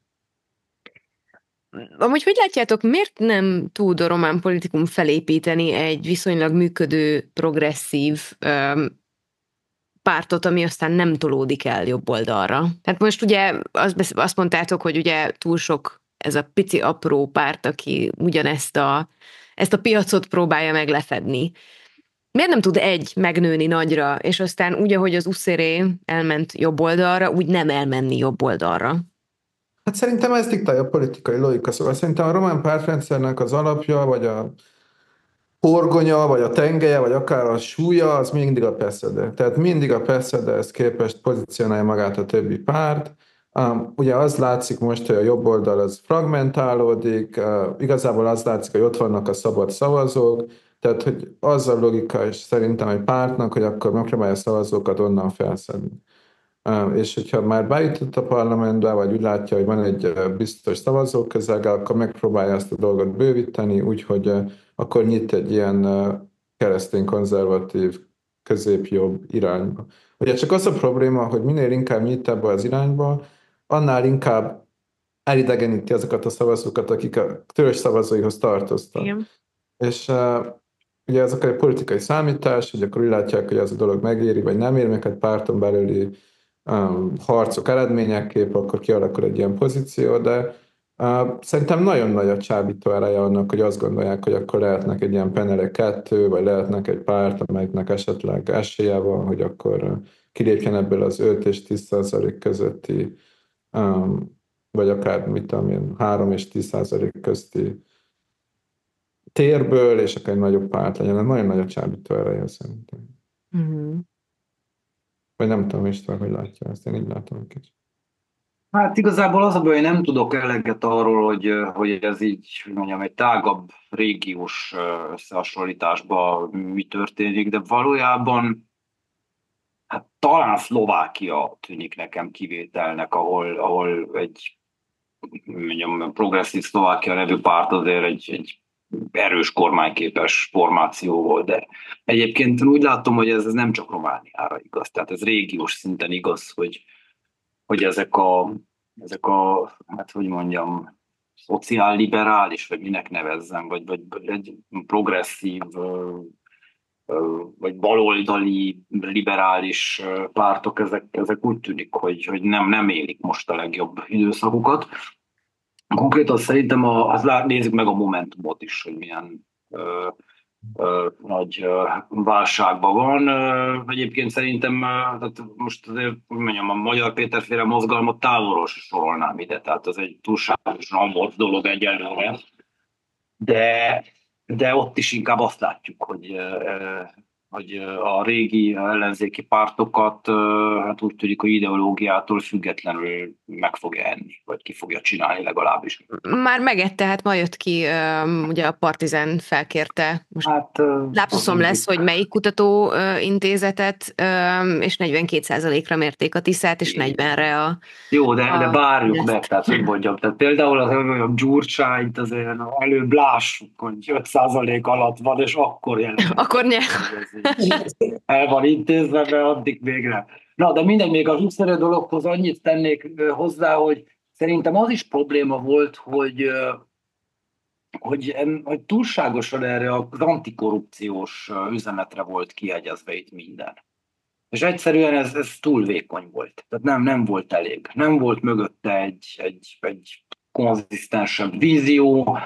[SPEAKER 3] Amúgy hogy látjátok, miért nem tud a román politikum felépíteni egy viszonylag működő, progresszív um, pártot, ami aztán nem tolódik el jobb oldalra? Hát most ugye azt, azt mondtátok, hogy ugye túl sok ez a pici apró párt, aki ugyanezt a, ezt a piacot próbálja meg lefedni. Miért nem tud egy megnőni nagyra, és aztán úgy, ahogy az uszéré elment jobb oldalra, úgy nem elmenni jobb oldalra?
[SPEAKER 1] Hát szerintem ez diktálja a politikai logika, szóval szerintem a román pártrendszernek az alapja, vagy a horgonya, vagy a tengelye, vagy akár a súlya, az mindig a pé es zé dé. Tehát mindig a pé es zé dé-hez képest pozícionálja magát a többi párt. Um, ugye az látszik most, hogy a jobb oldal az fragmentálódik, uh, igazából az látszik, hogy ott vannak a szabad szavazók, tehát hogy az a logika is szerintem egy pártnak, hogy akkor megpróbálja a szavazókat onnan felszedni. Uh, és hogyha már bejutott a parlamentbe, vagy úgy látja, hogy van egy uh, biztos szavazóközeg, akkor megpróbálja ezt a dolgot bővíteni, úgyhogy uh, akkor nyit egy ilyen uh, keresztény-konzervatív, középjobb irányba. Ugye csak az a probléma, hogy minél inkább nyit ebbe az irányba, annál inkább elidegeníti azokat a szavazókat, akik a törös szavazóihoz tartoztak. Igen. És uh, ugye ez akár egy politikai számítás, hogy akkor úgy látják, hogy ez a dolog megéri, vagy nem éri, meg egy párton belüli um, harcok eredményekképp, akkor kialakul egy ilyen pozíció, de uh, szerintem nagyon nagy a csábító ereje annak, hogy azt gondolják, hogy akkor lehetnek egy ilyen penele kettő, vagy lehetnek egy párt, amelyiknek esetleg esélye van, hogy akkor uh, kilépjen ebből az öt és tíz százalék közötti, um, vagy akár, mit tudom én, három és tíz százalék közti térből, és akár egy nagyobb párt legyen. Nagyon nagy a csábító ereje szerintem. Uh-huh. Vagy nem tudom, István, hogy látja ezt, én így látom egy kicsit.
[SPEAKER 2] Hát igazából az a baj, hogy nem tudok eleget arról, hogy, hogy ez így, mondjam, egy tágabb régiós összehasonlításban mi történik, de valójában hát talán Szlovákia tűnik nekem kivételnek, ahol, ahol egy mondjam, progresszív Szlovákia nevű párt azért egy, egy erős kormányképes formáció volt, de egyébként úgy látom, hogy ez, ez nem csak Romániára igaz, tehát ez régiós szinten igaz, hogy, hogy ezek a, ezek a, hát hogy mondjam, szociálliberális, vagy minek nevezzem, vagy, vagy egy progresszív
[SPEAKER 4] vagy baloldali, liberális pártok, ezek, ezek úgy tűnik, hogy, hogy nem, nem élik most a legjobb időszakukat. Konkrétan szerintem, a, az, nézzük meg a Momentumot is, hogy milyen ö, ö, nagy ö, válságban van. Ö, egyébként szerintem, ö, tehát most azért, mondjam, a Magyar Péterféle mozgalmat távolról sorolnám ide, tehát ez egy túlságosan amorf dolog egyelőre. De, de ott is inkább azt látjuk, hogy, hogy a régi ellenzéki pártokat hát úgy tűnik, hogy ideológiától függetlenül meg fogja enni, vagy ki fogja csinálni legalábbis.
[SPEAKER 3] Már megette, hát ma jött ki, ugye a Partizán felkérte, most hát, lápszuszom lesz, hogy melyik kutatóintézetet, és negyvenkét százalékra mérték a tiszát, és negyvenre a...
[SPEAKER 4] Jó, de, a, de várjuk ezt. meg, tehát hogy mondjam, tehát például az a Gyurcsányt azért előbb lássuk, hogy öt százalék alatt van, és akkor jelent.
[SPEAKER 3] Akkor nyer.
[SPEAKER 4] El van intézve, mert addig még nem. Na, de minden még a húszerő dologhoz annyit tennék hozzá, hogy szerintem az is probléma volt, hogy, hogy, hogy túlságosan erre az antikorrupciós üzenetre volt kiegyezve itt minden. És egyszerűen ez, ez túl vékony volt. Tehát nem, nem volt elég. Nem volt mögötte egy, egy, egy konzisztensebb vízió,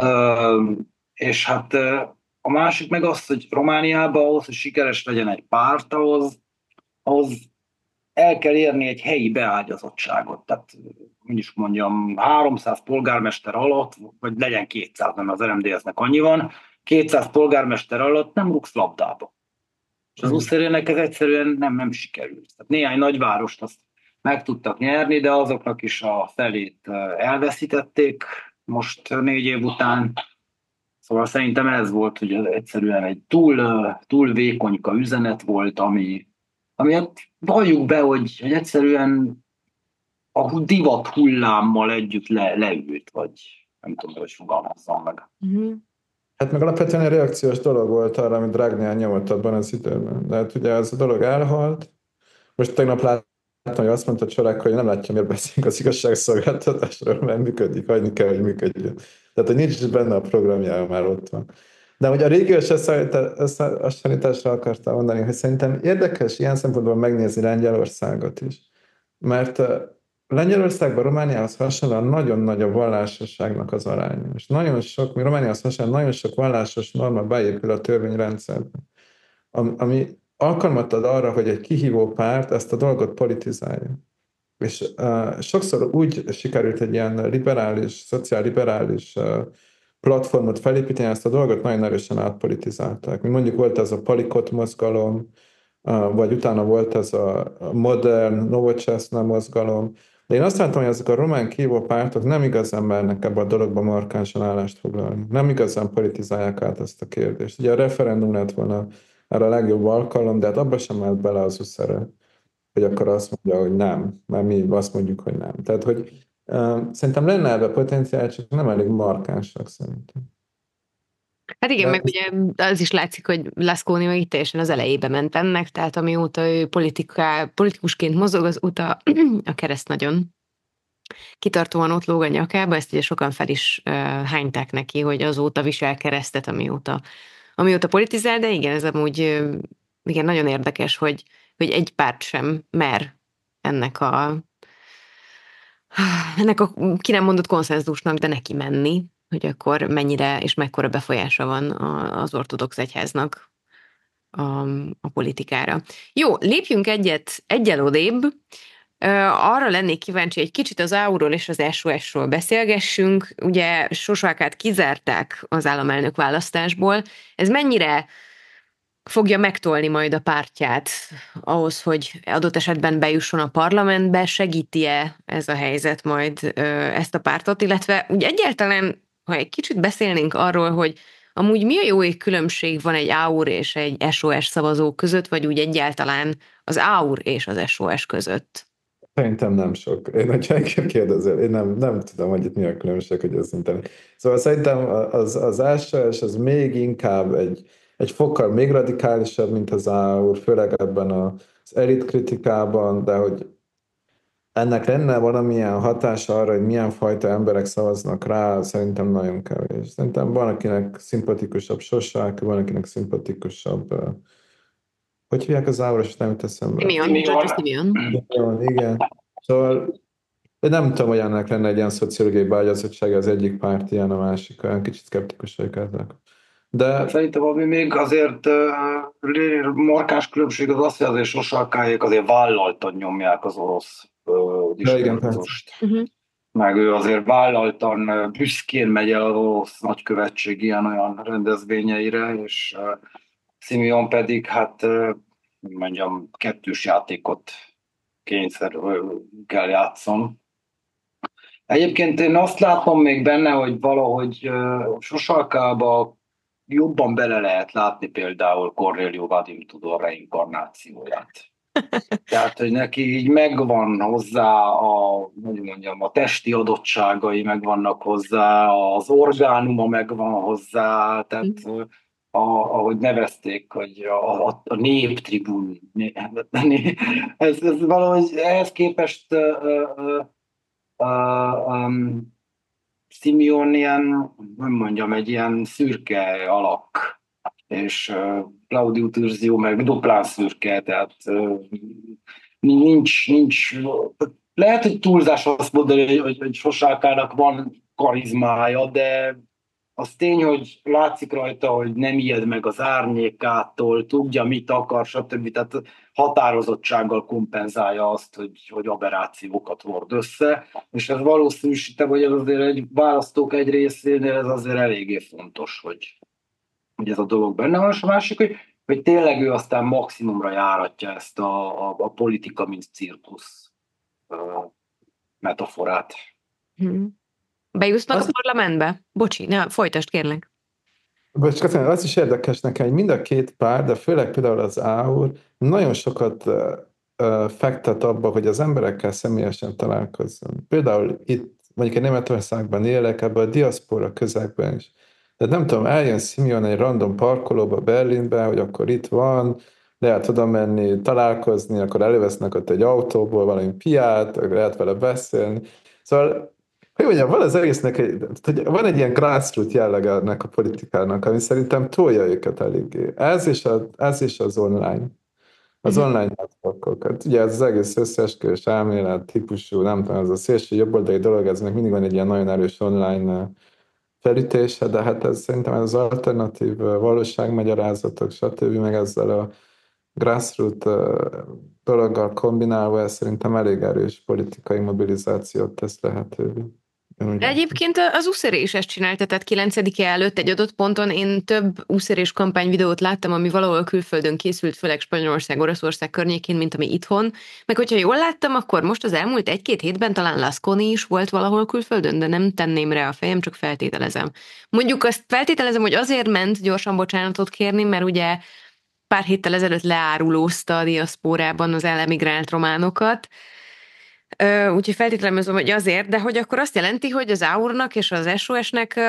[SPEAKER 4] és hát a másik meg az, hogy Romániában ahhoz, hogy sikeres legyen egy párt, ahhoz, ahhoz el kell érni egy helyi beágyazottságot. Tehát, úgy is mondjam, háromszáz polgármester alatt, vagy legyen kétszáz, nem az er em dé es-nek annyi van, kétszáz polgármester alatt nem rúgsz labdába. És az úszszerűnek ez egyszerűen nem, nem sikerült. Tehát néhány nagyvárost azt meg tudtak nyerni, de azoknak is a felét elveszítették most négy év után. Szóval szerintem ez volt, hogy egyszerűen egy túl, túl vékonyka üzenet volt, ami, ami hát valljuk be, hogy, hogy egyszerűen a divat hullámmal együtt le, leült, vagy nem tudom, hogy fogalmazzam meg.
[SPEAKER 3] Mm-hmm.
[SPEAKER 1] Hát meg alapvetően egy reakciós dolog volt arra, amit Dragnea nyomott abban az időben. De hát ugye ez a dolog elhalt. Most tegnap láttam, hogy azt mondta Csorák, hogy nem látja, miért beszélünk az igazságszolgáltatásról, mert működik, hagyni kell, hogy működjön. Tehát, hogy nincs benne a programjában, már ott van. De hogy a régiós összehasonlításra akartam mondani, hogy szerintem érdekes ilyen szempontból megnézni Lengyelországot is. Mert Lengyelországban Romániához hasonlóan nagyon nagy a vallásosságnak az aránya. És nagyon sok, mi Romániához hasonlóan nagyon sok vallásos norma beépül a törvényrendszerbe, ami alkalmat ad arra, hogy egy kihívó párt ezt a dolgot politizálja. És uh, sokszor úgy sikerült egy ilyen liberális, szociálliberális uh, platformot felépíteni, ezt a dolgot nagyon erősen átpolitizálták. Mondjuk volt ez a Palikot mozgalom, uh, vagy utána volt ez a modern Novocseszna mozgalom. De én azt látom, hogy ezek a román kihívó pártok nem igazán mernek ebbe a dologba markánsan állást foglalni. Nem igazán politizálják át ezt a kérdést. Ugye a referendum lett volna erre a legjobb alkalom, de hát abba sem ment bele az uszere, hogy akkor azt mondja, hogy nem, mert mi azt mondjuk, hogy nem. Tehát, hogy uh, szerintem lenne ebbe potenciál, csak nem elég markánsak szerintem.
[SPEAKER 3] Hát igen, de meg ugye az is látszik, hogy Laszkóni meg itt teljesen az elejébe ment ennek, tehát amióta ő politiká, politikusként mozog, az uta a kereszt nagyon kitartóan ott lóg a nyakába, ezt ugye sokan fel is uh, hányták neki, hogy azóta visel keresztet, amióta, amióta politizál, de igen, ez amúgy uh, igen, nagyon érdekes, hogy, hogy egy párt sem mer ennek a ennek a ki nem mondott konszenzusnak, de neki menni, hogy akkor mennyire és mekkora befolyása van az ortodox egyháznak a, a politikára. Jó, lépjünk egyet egyel odébb. Arra lennék kíváncsi, egy kicsit az á u-ról és az es o es-ról beszélgessünk. Ugye Sosvákát kizárták az államelnök választásból. Ez mennyire fogja megtolni majd a pártját ahhoz, hogy adott esetben bejusson a parlamentbe? Segíti-e ez a helyzet majd ezt a pártot? Illetve úgy egyáltalán, ha egy kicsit beszélnénk arról, hogy amúgy mi a jó ég különbség van egy á u er és egy es o es szavazó között, vagy úgy egyáltalán az á u er és az es o es között?
[SPEAKER 1] Szerintem nem sok. Én, hogyha engem kérdezel, én nem, nem tudom, hogy itt mi a különbség, hogy ez szinten. Szóval szerintem az, az es o es az még inkább egy, egy fokkal még radikálisabb, mint az á u er, főleg ebben az elit kritikában, de hogy ennek lenne valamilyen hatása arra, hogy milyen fajta emberek szavaznak rá, szerintem nagyon kevés. Szerintem van, akinek szimpatikusabb Sosák, van, akinek szimpatikusabb, uh, hogy hívják az ávaros, nem jut eszembe.
[SPEAKER 3] Simeon, Giorgio Simeon.
[SPEAKER 1] Igen, igen. Szóval én nem tudom, hogy ennek lenne egy ilyen szociológiai beágyazottsága, az egyik párt ilyen, a másik olyan, kicsit szkeptikus vagyok ezek. De
[SPEAKER 2] Szerintem ami még azért uh, markáns különbség az az, hogy azért Sosalkáék azért vállaltan nyomják az orosz uh, diskurzust.
[SPEAKER 3] Uh-huh.
[SPEAKER 2] Meg ő azért vállaltan, uh, büszkén megy el az orosz nagykövetség ilyen-olyan rendezvényeire, és uh, Simeon pedig, hát uh, mondjam, kettős játékot kényszer uh, kell játszon. Egyébként én azt látom még benne, hogy valahogy uh, Sosalkába jobban bele lehet látni például Corneliu Vadim Tudor reinkarnációját. Tehát, hogy neki így megvan hozzá a, hogy mondjam, a testi adottságai megvannak hozzá, az orgánuma megvan hozzá, tehát a, ahogy nevezték, hogy a, a, a néptribun. Ez, ez valahogy ehhez képest uh, uh, uh, um, Simeon ilyen, nem mondjam, egy ilyen szürke alak, és uh, Claudio Turzio meg duplán szürke, tehát uh, nincs, nincs, lehet, hogy túlzás azt mondani, hogy, hogy Sosalkának van karizmája, de az tény, hogy látszik rajta, hogy nem ijed meg az árnyékától, tudja, mit akar, stb. Tehát határozottsággal kompenzálja azt, hogy, hogy aberrációkat hord össze, és ez valószínűsítem, hogy ez azért egy választók egy részénél ez azért eléggé fontos, hogy, hogy ez a dolog benne van, és a másik, hogy, hogy tényleg ő aztán maximumra járatja ezt a, a, a politika, mint cirkusz uh, metaforát.
[SPEAKER 3] Hmm. Bejusznak az... a parlamentbe? Bocsi, ne, folytasd kérlek.
[SPEAKER 1] Bocs, köszönöm, az is érdekes nekem, hogy mind a két pár, de főleg például az á u nagyon sokat uh, uh, fektet abba, hogy az emberekkel személyesen találkozzon. Például itt, mondjuk én Németországban élek, ebben a diaszpora közegben is. Tehát nem tudom, eljön Simeon egy random parkolóba Berlinbe, hogy akkor itt van, lehet oda menni, találkozni, akkor elővesznek ott egy autóból valami piát, lehet vele beszélni. Szóval hogy mondjam, van az egésznek, egy, van egy ilyen grassroot jellege ennek a politikának, ami szerintem tolja őket eléggé. Ez és, a, ez és az online. Az mm-hmm. online networkokat. Ugye ez az egész összeesküvés elmélet típusú, nem tudom, ez a szélső jobboldali dolog, ez még mindig van egy ilyen nagyon erős online felütése, de hát ez szerintem az alternatív valóságmagyarázatok, stb. Meg ezzel a grassroot dologgal kombinálva, ez szerintem elég erős politikai mobilizációt tesz lehetővé.
[SPEAKER 3] De egyébként az úszere is ezt csinálta, tehát kilencedike előtt egy adott ponton én több úszerés kampány videót láttam, ami valahol külföldön készült, főleg Spanyolország, Oroszország környékén, mint ami itthon. Meg hogyha jól láttam, akkor most az elmúlt egy-két hétben talán Lasconi is volt valahol külföldön, de nem tenném rá a fejem, csak feltételezem. Mondjuk azt feltételezem, hogy azért ment gyorsan bocsánatot kérni, mert ugye pár héttel ezelőtt leárulózta a diaszpórában az elemigrált románokat, úgyhogy feltételezem, hogy azért, de hogy akkor azt jelenti, hogy az á u er-nak és az es o es-nek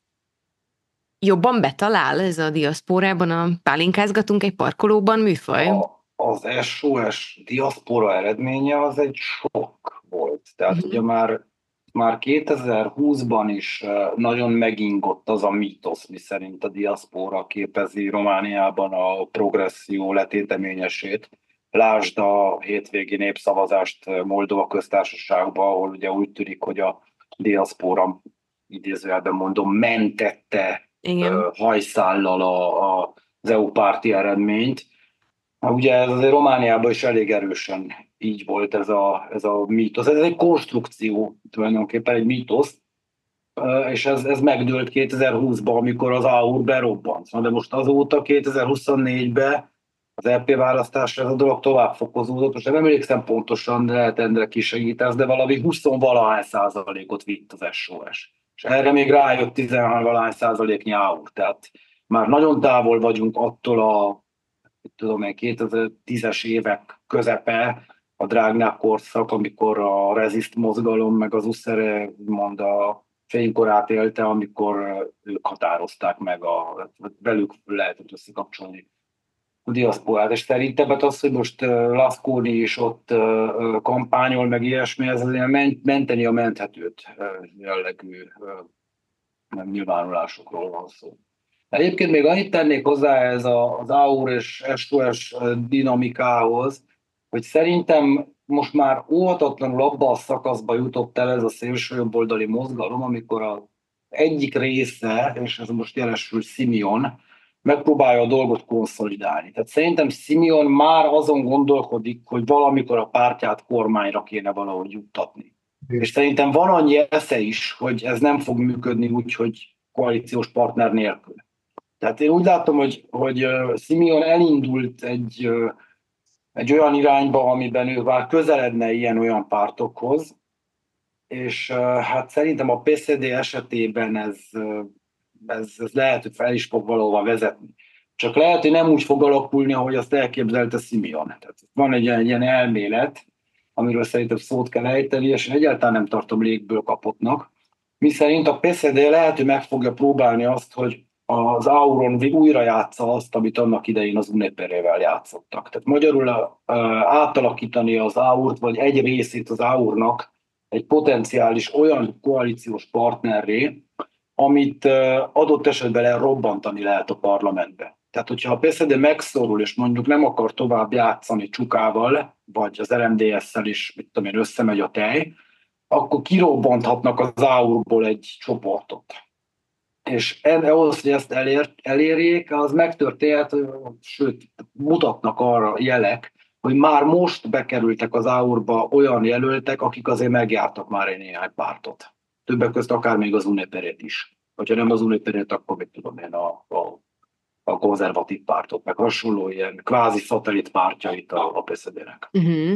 [SPEAKER 3] jobban betalál ez a diaszpórában, a pálinkázgatunk egy parkolóban műfaj?
[SPEAKER 2] A, az es o es diaszpora eredménye az egy sok volt. Tehát uh-huh. ugye már, már kétezer-húszban is nagyon megingott az a mítosz, miszerint a diaszpora képezi Romániában a progresszió letéteményesét. Lásd a hétvégi népszavazást Moldova köztársaságban, ahol ugye úgy tűnik, hogy a diaszpora, idézőjelben mondom, mentette uh, hajszállal a, a, az é u párti eredményt. Ugye ez azért Romániában is elég erősen így volt ez a, ez a mítosz. Ez egy konstrukció, tulajdonképpen egy mítosz, uh, és ez, ez megdőlt kétezer-húszban, amikor az á u er berobbant. De most azóta kétezer-huszonnégyben az é pé választásra ez a dolog tovább fokozódott. Most nem emlékszem pontosan, de lehet Endre kisegítesz, de valami húsz-valahány százalékot vitt az es o es. És erre még rájött tizenhárom-valahány százaléknyi á u er. Tehát már nagyon távol vagyunk attól a tudom én, kétezer-tízes évek közepe, a Dragnea korszak, amikor a reziszt mozgalom, meg az uszere mond a fénykorát élte, amikor ők határozták meg, a, velük lehetett összekapcsolni a diaszporát. És szerintem hát az, hogy most uh, Lasconi is ott uh, kampányol, meg ilyesmi, ez azért ment, menteni a menthetőt uh, jellegű uh, nem nyilvánulásokról van szó. Egyébként még annyit tennék hozzá ez az á u er és es o es dinamikához, hogy szerintem most már óhatatlanul abba a szakaszba jutott el ez a szélsőjobboldali mozgalom, amikor az egyik része, és ez most jelesül Simeon, megpróbálja a dolgot konszolidálni. Tehát szerintem Simeon már azon gondolkodik, hogy valamikor a pártját kormányra kéne valahogy juttatni. És szerintem van annyi esze is, hogy ez nem fog működni úgy, hogy koalíciós partner nélkül. Tehát én úgy látom, hogy, hogy Simeon elindult egy, egy olyan irányba, amiben ő már közeledne ilyen-olyan pártokhoz, és hát szerintem a pé cé dé esetében ez, ez, ez lehet, hogy fel is fog valahova vezetni. Csak lehet, hogy nem úgy fog alakulni, ahogy azt elképzelte Simeon. Tehát van egy, egy ilyen elmélet, amiről szerintem szót kell ejteni, és egyáltalán nem tartom légből kapottnak. Miszerint a pé cé dé lehet, hogy meg fogja próbálni azt, hogy az Auron újra játsza azt, amit annak idején az Uniperével játszottak. Tehát magyarul uh, átalakítani az Aurt, vagy egy részét az Aurnak egy potenciális olyan koalíciós partnerré, amit uh, adott esetben elrobbantani lehet a parlamentbe. Tehát, hogyha a pé cé dé megszorul, és mondjuk nem akar tovább játszani Csukával, vagy az er em dé es-szel is, mit tudom én, összemegy a tej, akkor kirobbanthatnak az Aurból egy csoportot. És ahhoz, hogy ezt elér, elérjék, az megtörténhet, sőt, mutatnak arra jelek, hogy már most bekerültek az Aurba olyan jelöltek, akik azért megjártak már egy néhány pártot. Többek között akár még az Uniperét is. Hogyha nem az Uniperét, akkor még tudom én a, a, a konzervatív pártot, meg hasonló ilyen kvázi szatellit pártjait a, a pé cé dé-nek.
[SPEAKER 3] Uh-huh.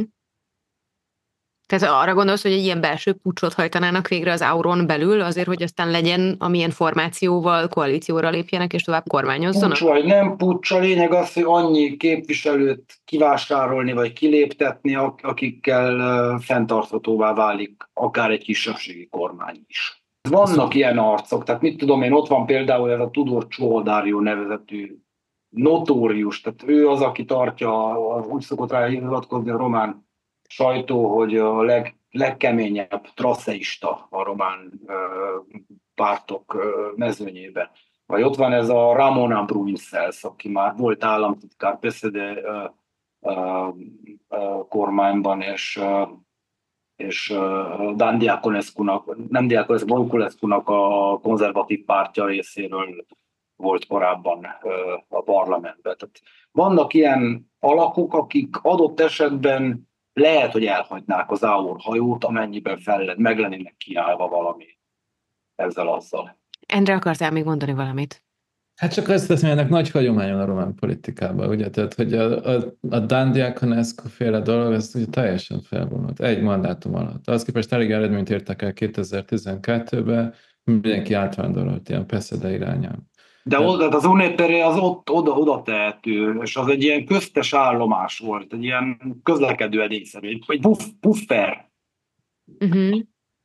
[SPEAKER 3] Tehát arra gondolsz, hogy egy ilyen belső puccsot hajtanának végre az Auron belül, azért, hogy aztán legyen, amilyen formációval koalícióra lépjenek, és tovább kormányozzanak?
[SPEAKER 2] Pucs vagy nem pucs, a lényeg az, hogy annyi képviselőt kivásárolni, vagy kiléptetni, akikkel fenntarthatóvá válik akár egy kisebbségi kormány is. Vannak ilyen arcok, tehát mit tudom én, ott van például ez a Tudor Csohodárió nevezetű notórius, tehát ő az, aki tartja, úgy szokott rá hivatkozni a román sajtó, hogy a leg, legkeményebb traszeista a román ö, pártok ö, mezőnyében. Vagy ott van ez a Ramona Bruinsels, aki már volt államtitkár pé cé dé ö, ö, ö, kormányban, és, ö, és ö, Dan Diaconescu-nak, nem Diaconescu, Voiculescu-nak a konzervatív pártja részéről volt korábban ö, a parlamentben. Tehát vannak ilyen alakok, akik adott esetben lehet, hogy elhagynák az Aur hajót, amennyiben fel, meg lennének kiállva valami ezzel-azzal.
[SPEAKER 3] Endre, akartál még mondani valamit?
[SPEAKER 1] Hát csak azt teszem, ennek nagy hagyományon a román politikában, ugye? Tehát, hogy a, a, a Dan Diaconescu féle dolog, ez ugye teljesen felvonult, egy mandátum alatt. Az képest elég eredményt értek el kétezer-tizenkettőben, mindenki átvándorolt ilyen pé cé dé irányába.
[SPEAKER 2] De oda, az Uniperé az ott oda, oda tehető, és az egy ilyen köztes állomás volt, egy ilyen közlekedő edényszerű, egy buff, buffer.
[SPEAKER 3] Uh-huh.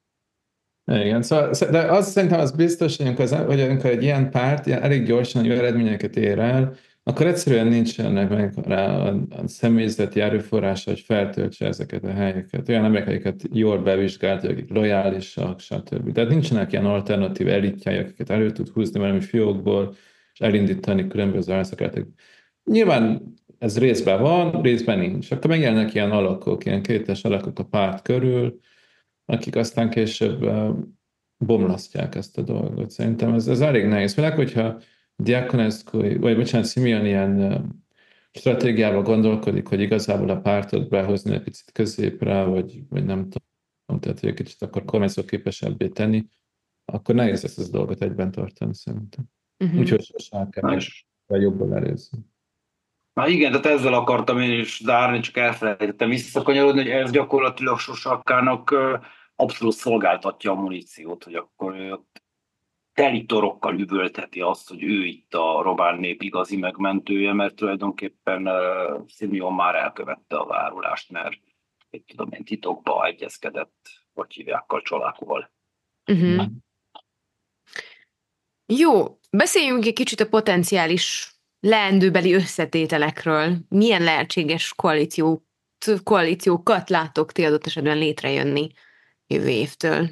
[SPEAKER 1] Igen, szóval, de az szerintem az biztos, hogy amikor, az, hogy amikor egy ilyen párt ilyen elég gyorsan jó eredményeket ér el, akkor egyszerűen nincsenek meg rá a, a személyzeti erőforrása, hogy feltöltse ezeket a helyeket. Olyan emberek, akiket jól bevizsgált, akik lojálisak, stb. Tehát nincsenek ilyen alternatív elitjai, akiket elő tud húzni valami fiókból, és elindítani különböző álszakát. Nyilván ez részben van, részben nincs. Akkor megjelennek ilyen alakok, ilyen kétes alakok a párt körül, akik aztán később bomlasztják ezt a dolgot. Szerintem ez, ez elég nehéz. Főleg, hogyha Diaconescu, vagy bocsánat, Simeon ilyen stratégiával gondolkodik, hogy igazából a pártot behozni egy picit középre, vagy, vagy nem tudom, tehát hogy egy kicsit akar kormányzó képesebbé tenni, akkor nehéz ezt a dolgot egyben tartani, szerintem. Uh-huh. Úgyhogy sosem kell meg, vagy jobban előzni.
[SPEAKER 2] Na igen, tehát ezzel akartam én is zárni, csak elfelejtettem visszakanyarodni, hogy ez gyakorlatilag Sosakkának abszolút szolgáltatja a muníciót, hogy akkor ő ott teli torokkal üvölteti azt, hogy ő itt a román nép igazi megmentője, mert tulajdonképpen uh, Simeon már elkövette a várulást, mert egy tudom én titokba egyezkedett, vagy hívják a Csolákóval.
[SPEAKER 3] Uh-huh. Jó, beszéljünk egy kicsit a potenciális leendőbeli összetételekről. Milyen lehetséges koalíció, koalíciókat láttok ti adott esetben létrejönni jövő évtől?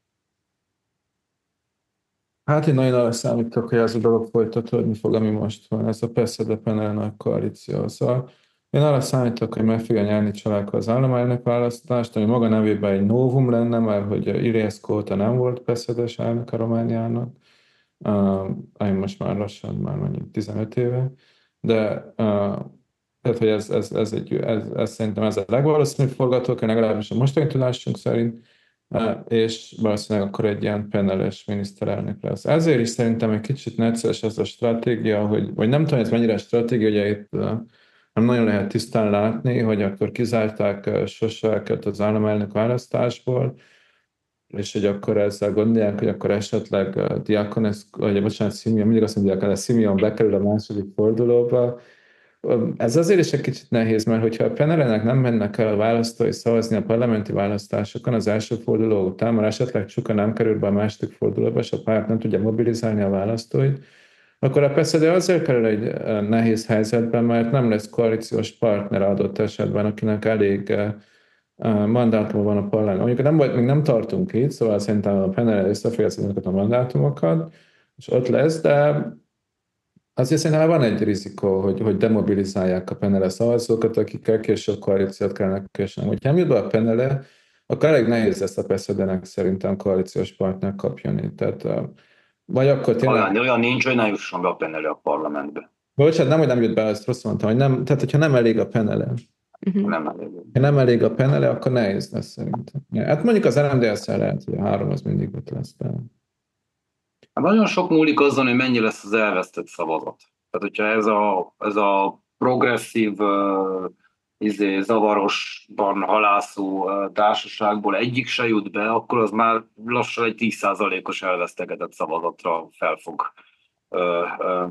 [SPEAKER 1] Hát én nagyon arra számítok, hogy ez a dolog folytatódni fog, ami most van, ez a PESZEDE-PENEL nagy koalíció. Szóval én arra számítok, hogy meg fogja nyerni Csaláka az államelnök választást, ami maga nevében egy novum lenne, mert hogy Iliescu óta nem volt PESZEDE-s elnök a Romániának, uh, ami most már lassan, már mondjuk tizenöt éve, de uh, tehát, hogy ez, ez, ez, egy, ez, ez szerintem ez a legvalószínűbb forgatókönyv, legalábbis a mostani tudásunk szerint, és valószínűleg akkor egy ilyen peneles miniszterelnök lesz. Ezért is szerintem egy kicsit necces ez a stratégia, hogy, vagy nem tudom, ez mennyire stratégia, ugye itt nem nagyon lehet tisztán látni, hogy akkor kizárták Soseket az államelnök választásból, és hogy akkor ezzel gondolják, hogy akkor esetleg Diakonescu, vagy bocsánat, Simeon, mindig azt mondják, hogy Simeon bekerül a második fordulóba. Ez azért is egy kicsit nehéz, mert hogyha a penelenek nem mennek el a választói szavazni a parlamenti választásokon az első forduló után, mert esetleg Csuka nem kerül be a második fordulóba, és a párt nem tudja mobilizálni a választóit, akkor a PESZEDE azért kerül egy nehéz helyzetben, mert nem lesz koalíciós partner adott esetben, akinek elég mandátuma van a parlament. Mondjuk nem, még nem tartunk itt, szóval szerintem a penele összefejezi a mandátumokat, és ott lesz, de azért szerintem van egy rizikó, hogy, hogy demobilizálják a penele szavazókat, akikkel később koalíciót kellene kösni. Hogyha nem jut be a penele, akkor elég nehéz ezt a PESZEDE-nek szerintem koalíciós partner kapjon. Tehát, vagy akkor tényleg...
[SPEAKER 4] Olyan, olyan nincs, hogy ne jusson be a penele a parlamentbe.
[SPEAKER 1] Bocsánat, nem, hogy nem jut be, ezt rosszul mondtam, hogy nem, tehát hogyha nem elég a penele.
[SPEAKER 3] Uh-huh.
[SPEAKER 4] Nem elég.
[SPEAKER 1] Ha nem elég a penele, akkor nehéz lesz szerintem. Hát mondjuk az er em dé es-szel lehet, hogy a három az mindig ott lesz. De...
[SPEAKER 4] Hát nagyon sok múlik azon, hogy mennyi lesz az elvesztett szavazat. Tehát, hogyha ez a, ez a progresszív, uh, izé, zavarosban halászó uh, társaságból egyik se jut be, akkor az már lassan egy tíz százalékos elvesztegetett szavazatra fel fog uh, uh,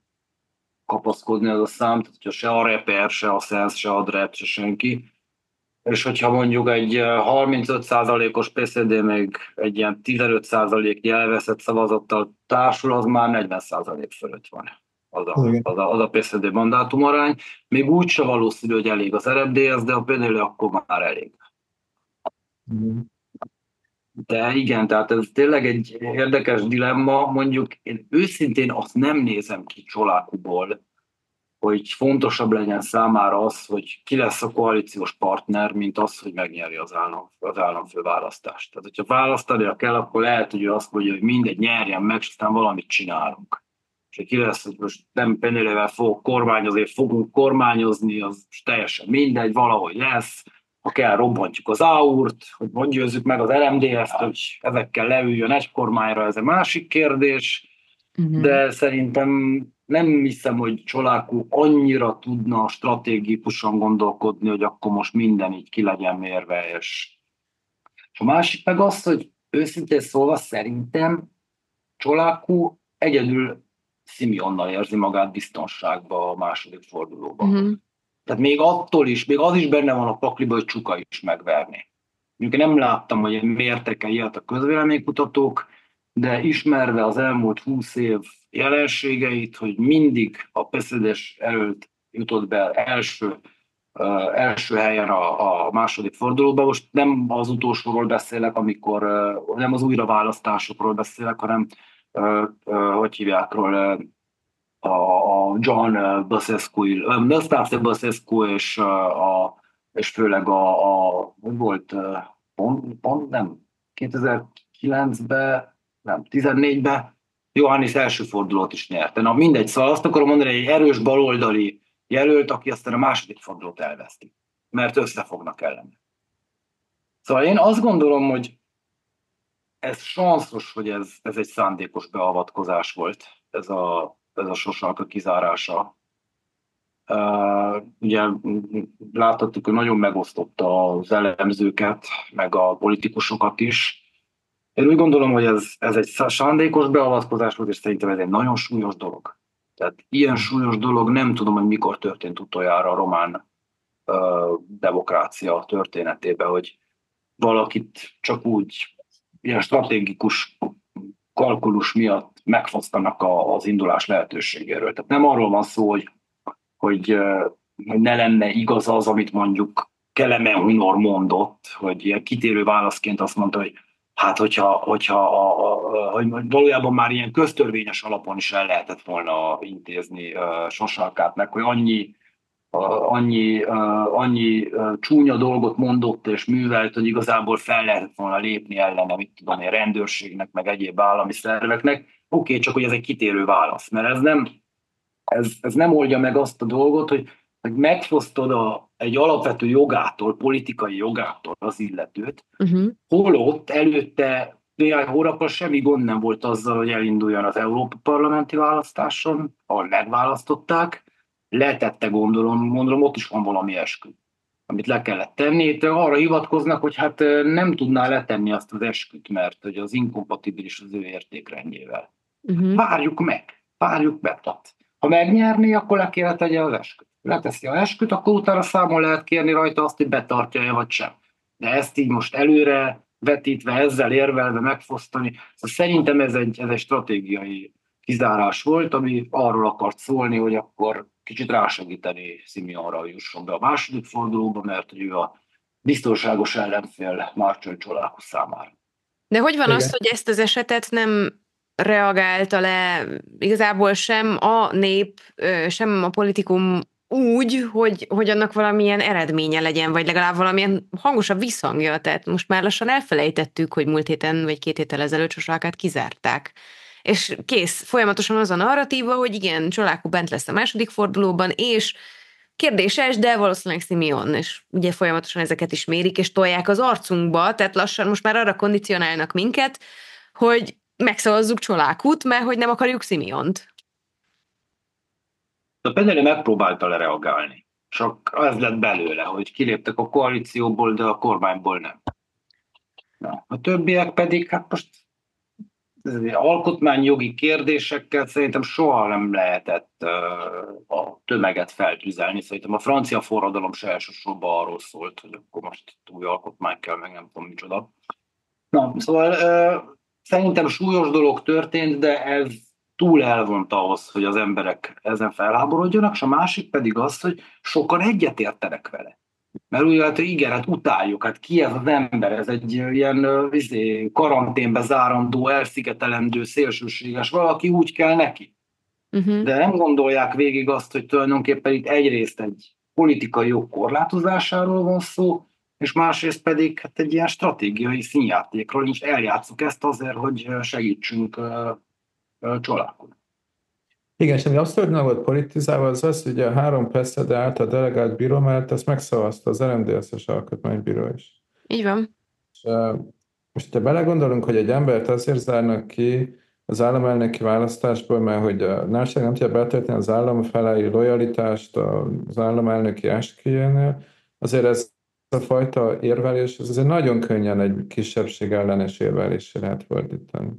[SPEAKER 4] kapaszkodni az a szám. Tehát, hogyha se a reper, se a szensz, se a drep, se senki. És hogyha mondjuk egy harmincöt százalékos PESZEDE még egy ilyen tizenöt százaléknyi elveszett szavazattal társul, az már negyven százalék fölött van. Az a, az a, az a PESZEDE mandátumarány. Még úgyse valószínű, hogy elég az er em dé es, de a például akkor már elég.
[SPEAKER 1] Mm.
[SPEAKER 4] De igen, tehát ez tényleg egy érdekes dilemma. Mondjuk én őszintén azt nem nézem ki Csolákuból, hogy fontosabb legyen számára az, hogy ki lesz a koalíciós partner, mint az, hogy megnyeri az, állam, az államfőválasztást. Tehát, hogyha választania kell, akkor lehet, hogy ő azt mondja, hogy mindegy, nyerjen meg, és aztán valamit csinálunk. És ki lesz, hogy most nem Penelével fogok kormányozni, fogunk kormányozni, az teljesen mindegy, valahogy lesz. Ha kell, robbantjuk az á u er-t, hogy hogy győzzük meg az er em dé es-t, hogy ezekkel leüljön egy kormányra, ez egy másik kérdés. Uh-huh. De szerintem nem hiszem, hogy Csoláku annyira tudna stratégikusan gondolkodni, hogy akkor most minden így ki legyen mérve. És a másik meg az, hogy őszintén szólva szerintem Csoláku egyedül Simeonnal érzi magát biztonságba a második fordulóban. Uh-huh. Tehát még attól is, még az is benne van a pakliba, hogy Csuka is megverni. Mondjuk én nem láttam, hogy mértek-e ilyet a közvéleménykutatók, de ismerve az elmúlt húsz év jelenségeit, hogy mindig a PESZEDE-s erőt jutott be első, uh, első helyen a, a második fordulóban. Most nem az utolsóról beszélek, amikor uh, nem az újraválasztásokról beszélek, hanem uh, uh, hogy hívják róla, a, a John Basescu, Năstase Basescu és, uh, a, és főleg a, a volt uh, pont, pont nem, kétezer-kilencben nem, tizennégyben Iohannis első fordulót is nyerte. Na mindegy, szóval azt akarom mondani, hogy egy erős baloldali jelölt, aki aztán a második fordulót elveszti, mert összefognak ellene. Szóval én azt gondolom, hogy ez sanszos, hogy ez, ez egy szándékos beavatkozás volt, ez a, ez a Sosalka kizárása. Uh, ugye láthattuk, hogy nagyon megosztotta az elemzőket, meg a politikusokat is. Én úgy gondolom, hogy ez, ez egy szándékos beavatkozás volt, és szerintem ez egy nagyon súlyos dolog. Tehát ilyen súlyos dolog nem tudom, hogy mikor történt utoljára a román uh, demokrácia történetében, hogy valakit csak úgy ilyen stratégikus
[SPEAKER 2] kalkulus miatt megfosztanak a, az indulás lehetőségéről. Tehát nem arról van szó, hogy, hogy, hogy ne lenne igaz az, amit mondjuk Kelemen Hunor mondott, hogy ilyen kitérő válaszként azt mondta, hogy hát hogyha, hogyha a, a, hogy valójában már ilyen köztörvényes alapon is el lehetett volna intézni uh, Sasalkát meg, hogy annyi, uh, annyi, uh, annyi uh, csúnya dolgot mondott és művelt, hogy igazából fel lehetett volna lépni ellene, mit tudom én, rendőrségnek, meg egyéb állami szerveknek. Oké, okay, csak hogy ez egy kitérő válasz, mert ez nem, ez, ez nem oldja meg azt a dolgot, hogy, hogy megfosztod a egy alapvető jogától, politikai jogától az illetőt, uh-huh. holott előtte néhány hónappal semmi gond nem volt azzal, hogy elinduljon az Európa parlamenti választáson, ahol megválasztották, letette gondolom, gondolom ott is van valami eskü, amit le kellett tenni. Itt arra hivatkoznak, hogy hát nem tudná letenni azt az esküt, mert hogy az inkompatibilis az ő értékrendjével. Uh-huh. Várjuk meg, várjuk be. Ha megnyerné, akkor le kellett tegye az esküt. Leteszi a esküt, akkor utána számon lehet kérni rajta azt, hogy betartja-e vagy sem. De ezt így most előre vetítve, ezzel érvelve megfosztani, szóval szerintem ez egy, ez egy stratégiai kizárás volt, ami arról akart szólni, hogy akkor kicsit rásegíteni Simeonra, hogy jusson be a második fordulóba, mert ő a biztonságos ellenfél Márcsony Csoláku számára.
[SPEAKER 3] De hogy van Igen. az, hogy ezt az esetet nem reagálta le igazából sem a nép, sem a politikum úgy, hogy, hogy annak valamilyen eredménye legyen, vagy legalább valamilyen hangosabb visszhangja. Tehát most már lassan elfelejtettük, hogy múlt héten vagy két héttel ezelőtt Sasalkát kizárták. És kész, folyamatosan az a narratíva, hogy igen, Csoláku bent lesz a második fordulóban, és kérdéses, de valószínűleg Simeon, és ugye folyamatosan ezeket is mérik, és tolják az arcunkba, tehát lassan most már arra kondicionálnak minket, hogy megszavazzuk Csolákut, mert hogy nem akarjuk Simeont.
[SPEAKER 2] A Penelő megpróbálta lereagálni, csak ez lett belőle, hogy kiléptek a koalícióból, de a kormányból nem. Na, a többiek pedig, hát most alkotmányjogi kérdésekkel szerintem soha nem lehetett uh, a tömeget feltüzelni. Szerintem a francia forradalom se elsősorban arról szólt, hogy akkor most új alkotmány kell, meg nem tudom micsoda. Na, szóval uh, szerintem súlyos dolog történt, de ez túl elvont ahhoz, hogy az emberek ezen felháborodjanak, és a másik pedig az, hogy sokan egyetértenek vele. Mert úgy hát igen, hát utáljuk, hát ki ez az ember, ez egy ilyen izé, karanténbe zárandó, elszigetelendő, szélsőséges, valaki úgy kell neki. Uh-huh. De nem gondolják végig azt, hogy tulajdonképpen itt egyrészt egy politikai jog korlátozásáról van szó, és másrészt pedig hát egy ilyen stratégiai színjátékról, és eljátszuk ezt azért, hogy segítsünk uh, uh, Csolákon.
[SPEAKER 1] Igen, és ami abszolút nem volt politizálva, az az, hogy a három percede által delegált bíró mellett ezt megszavazta az er em dé es-es alkotmánybíró is.
[SPEAKER 3] Így van.
[SPEAKER 1] És, uh, most, ha belegondolunk, hogy egy embert azért zárnak ki az államelnöki választásból, mert hogy a nem tudja betölteni az állam felé lojalitást az államelnöki esküjénél, azért ez a fajta érvelés, ez azért nagyon könnyen egy kisebbség ellenes érvelésre lehet fordítani.